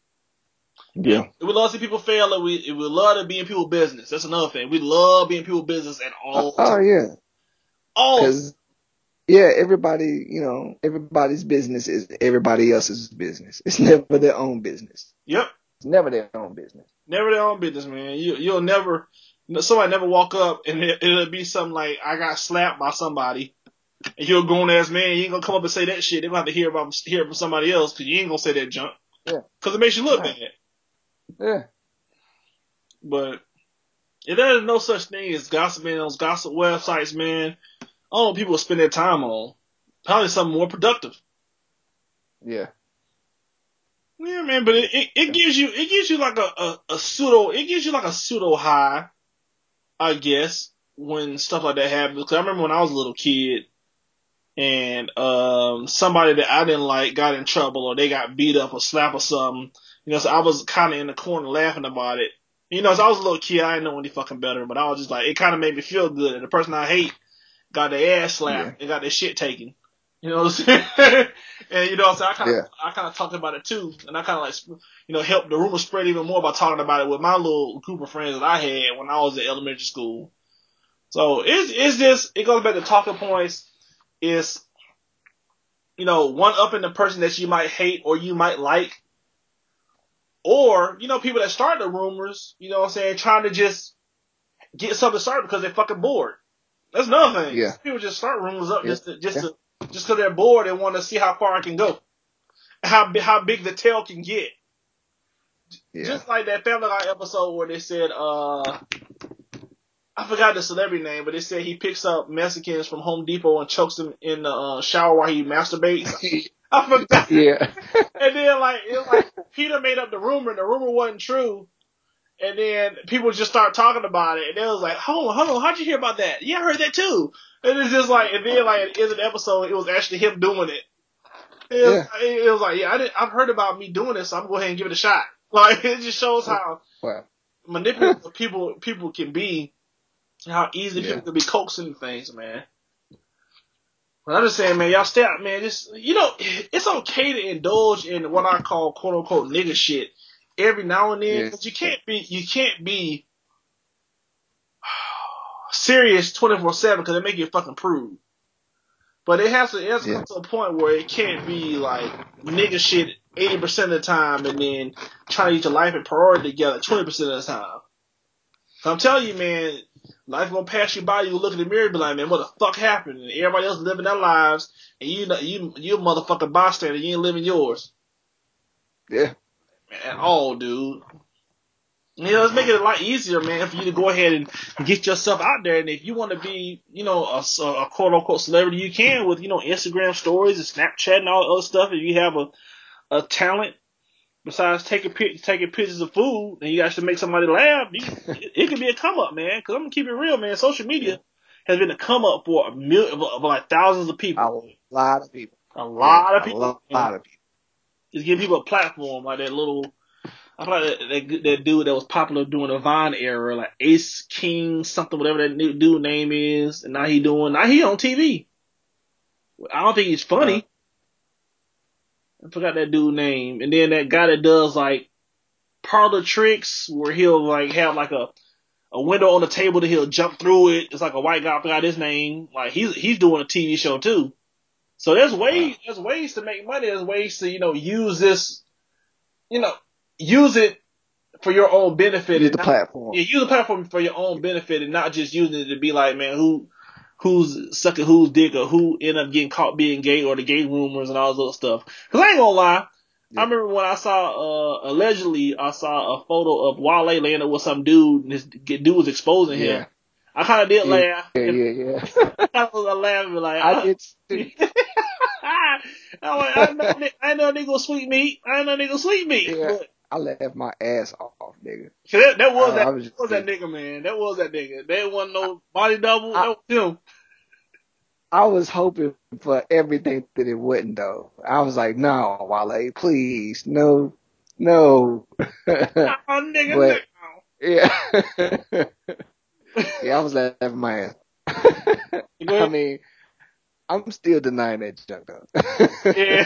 Yeah. And we love to see people fail, and we love to be in people's business. That's another thing. We love being in people's business at all times. Oh yeah. All. Because everybody, everybody's business is everybody else's business. It's never their own business. Yep. It's never their own business. Never their own business, man. You'll never, somebody never walk up and it'll be something like, I got slapped by somebody. And you're a grown ass man, you ain't gonna come up and say that shit. They're gonna have to hear it from somebody else because you ain't gonna say that junk. Yeah. Because it makes you look Right. bad. Yeah. But there's no such thing as gossiping on those gossip websites, man. I don't know what people spend their time on. Probably something more productive. Yeah. Yeah, man, but it gives you like a pseudo high, I guess, when stuff like that happens. Because I remember when I was a little kid and somebody that I didn't like got in trouble or they got beat up or slapped or something. So I was kind of in the corner laughing about it. So I was a little kid, I didn't know any fucking better, but I was just like, it kind of made me feel good. And the person I hate got their ass slapped and got their shit taken. You know what I'm saying? And so I kind of talked about it too, and I kind of like helped the rumor spread even more by talking about it with my little group of friends that I had when I was in elementary school. So it goes back to talking points. It's one upping the person that you might hate or you might like, or people that start the rumors. You know what I'm saying? Trying to just get something started because they're fucking bored. That's another thing. Yeah. People just start rumors up just because they're bored and want to see how far it can go, how big the tail can get. Yeah. Just like that Family Guy episode where they said, I forgot the celebrity name, but they said he picks up Mexicans from Home Depot and chokes them in the shower while he masturbates. I forgot. Yeah. And then it was like Peter made up the rumor and the rumor wasn't true. And then people just start talking about it, and it was like, hold on, how'd you hear about that? Yeah, I heard that too. And it's just like, and then at the end of the episode, it was actually him doing it. It was like, yeah, I've heard about me doing this, so I'm gonna go ahead and give it a shot. Like, it just shows how manipulative people can be, how easy people can be coaxing things, man. But I'm just saying, man, y'all stay out, man. Just it's okay to indulge in what I call quote unquote nigga shit every now and then, because you can't be serious 24/7 because it make you fucking prude. But it has to come to a point where it can't be like nigga shit 80% of the time and then trying to get your life and priority together 20% of the time. I'm telling you, man, life gonna pass you by. You look in the mirror and be like, man, what the fuck happened? And everybody else living their lives, and you a motherfucking bystander. You ain't living yours. Yeah. At all, dude. It's making it a lot easier, man, for you to go ahead and get yourself out there. And if you want to be, a quote unquote celebrity, you can with, Instagram stories and Snapchat and all other stuff. If you have a talent besides taking pictures of food and you actually make somebody laugh, it could be a come up, man. Because I'm gonna keep it real, man. Social media has been a come up for a million, of like thousands of people. A lot of people. A lot of people. Just give people a platform like that little. I thought that dude that was popular during the Vine era, like Ace King something, whatever that dude name is, and now he on TV. I don't think he's funny. I forgot that dude name. And then that guy that does like parlor tricks where he'll like have like a window on the table that he'll jump through it. It's like a white guy. I forgot his name. Like he's doing a TV show too. So there's ways to make money. There's ways to use this, use it for your own benefit. Use the platform. Yeah, use the platform for your own benefit and not just using it to be like, man, who's sucking who's dick or who end up getting caught being gay or the gay rumors and all this other stuff. Cause I ain't gonna lie. Yeah. I remember when I saw, allegedly, I saw a photo of Wale laying up with some dude and this dude was exposing him. I kind of did laugh. Yeah. I kind of was laughing like, I did too. I'm like, I know nigga sweet meat. I know nigga sweet meat. Yeah, But I laughed my ass off, nigga. that was I was that nigga, man. That was that nigga. There wasn't no body double. That was him. I was hoping for everything that it wouldn't though. I was like, no, Wale, please, no. Oh, nigga, no. But yeah, yeah, I was laughing my ass. Go I ahead. mean, I'm still denying that junk though. Yeah.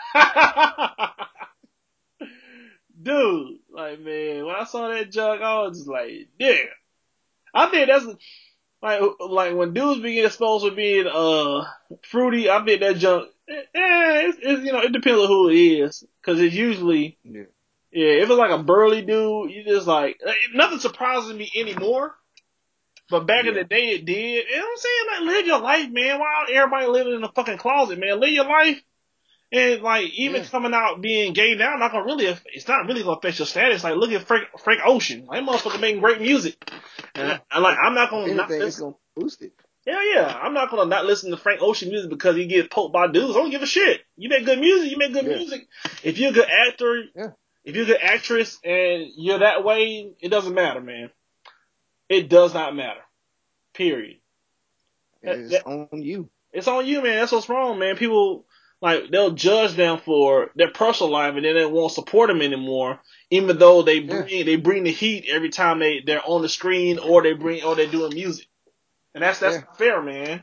Dude, like, man, when I saw that junk, I was just like, yeah. I think that's like when dudes begin exposed for being fruity. I think that junk, it's you know, it depends on who it is, because it's usually Yeah. if it's like a burly dude, you just like nothing surprises me anymore. But back in the day, it did. You know what I'm saying? Like, live your life, man. Why everybody living in a fucking closet, man? Live your life. And like even coming out being gay now, not gonna really, it's not really gonna affect your status. Like look at Frank Ocean, that motherfucker making great music. And I'm not gonna If not anything, it's listen. gonna boost it. Hell yeah, I'm not gonna not listen to Frank Ocean music because he gets poked by dudes. I don't give a shit. You make good music, you make good music. If you're a good actor, if you're a good actress, and you're that way, it doesn't matter, man. It does not matter. Period. It's on you. It's on you, man. That's what's wrong, man. People like they'll judge them for their personal life, and then they won't support them anymore, even though they bring the heat every time they're on the screen or they're doing music, and that's not fair, man.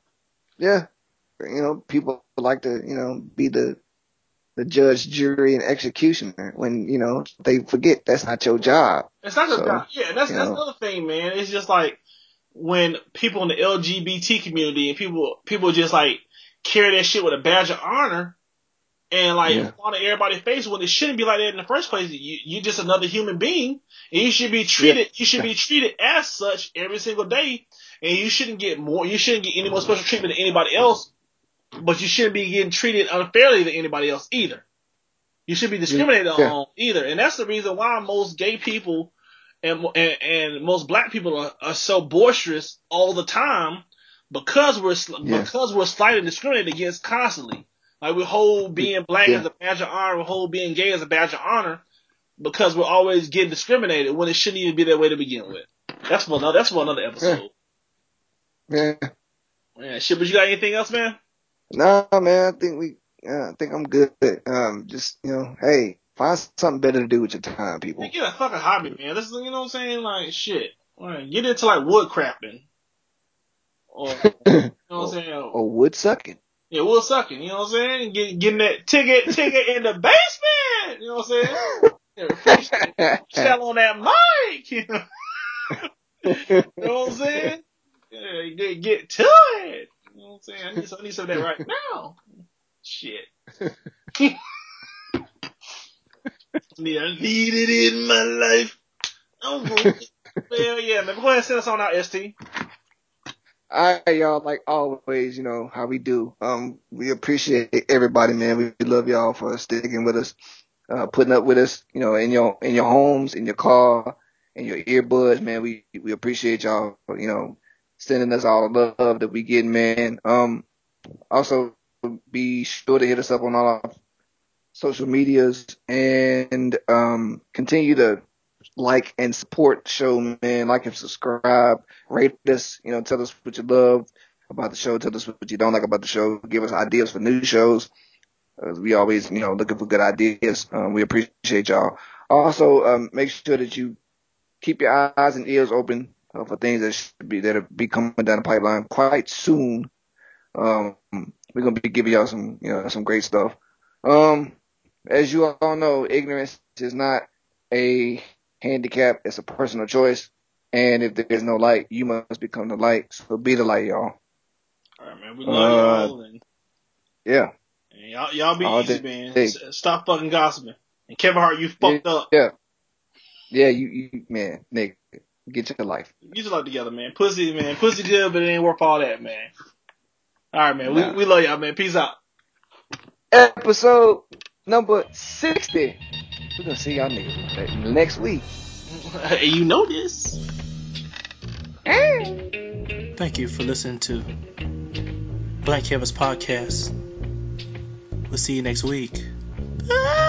You know, people like to be the judge, jury, and executioner when they forget that's not your job. It's not your job. Yeah, that's another thing, man. It's just like when people in the LGBT community and people just like carry that shit with a badge of honor and like in front of everybody's face when it shouldn't be like that in the first place. You're just another human being and you should be treated as such every single day, and you shouldn't get any more special treatment than anybody else, but you shouldn't be getting treated unfairly than anybody else either. You should be discriminated on either. And that's the reason why most gay people and most black people are so boisterous all the time, because we're slightly discriminated against constantly. Like we hold being black as a badge of honor, we hold being gay as a badge of honor, because we're always getting discriminated when it shouldn't even be that way to begin with. That's for another episode. Yeah. Shit, but you got anything else, man? Nah, man. I think I'm good. Just hey, find something better to do with your time, people. Get a fucking hobby, man. This is, you know what I'm saying? Like, shit. Right. Get into like wood crafting. Or, you know what I'm saying? Or wood sucking. Yeah, wood sucking. You know what I'm saying? Getting that ticket in the basement. You know what I'm saying? Freestyle on that mic. You know what I'm saying? Yeah, get to it. You know what I'm saying? I need some of that right now. Shit. I need it in my life. Well, yeah, man. Go ahead and send us on out, ST. All right, y'all. Like always, how we do. We appreciate everybody, man. We love y'all for sticking with us, putting up with us. In your homes, in your car, in your earbuds, man. We appreciate y'all. Sending us all the love that we get, man. Also be sure to hit us up on all our social medias and continue to like and support the show, man. Like and subscribe, rate us, tell us what you love about the show, tell us what you don't like about the show, give us ideas for new shows. We always, looking for good ideas. We appreciate y'all. Also, make sure that you keep your eyes and ears open for things that'll be coming down the pipeline quite soon. We're gonna be giving y'all some great stuff. As you all know, ignorance is not a handicap, it's a personal choice. And if there's no light, you must become the light. So be the light, y'all. All right, man. We love y'all. And yeah. And y'all be easy, man. Stop fucking gossiping. And Kevin Hart, you fucked up. Yeah. Yeah, you man, nigga, get your life. Get your life together, man. Pussy good, but it ain't worth all that, man. All right, man. We love y'all, man. Peace out. Episode number 60. We're gonna see y'all niggas next week. You know this. Thank you for listening to Blank Canvas Podcast. We'll see you next week.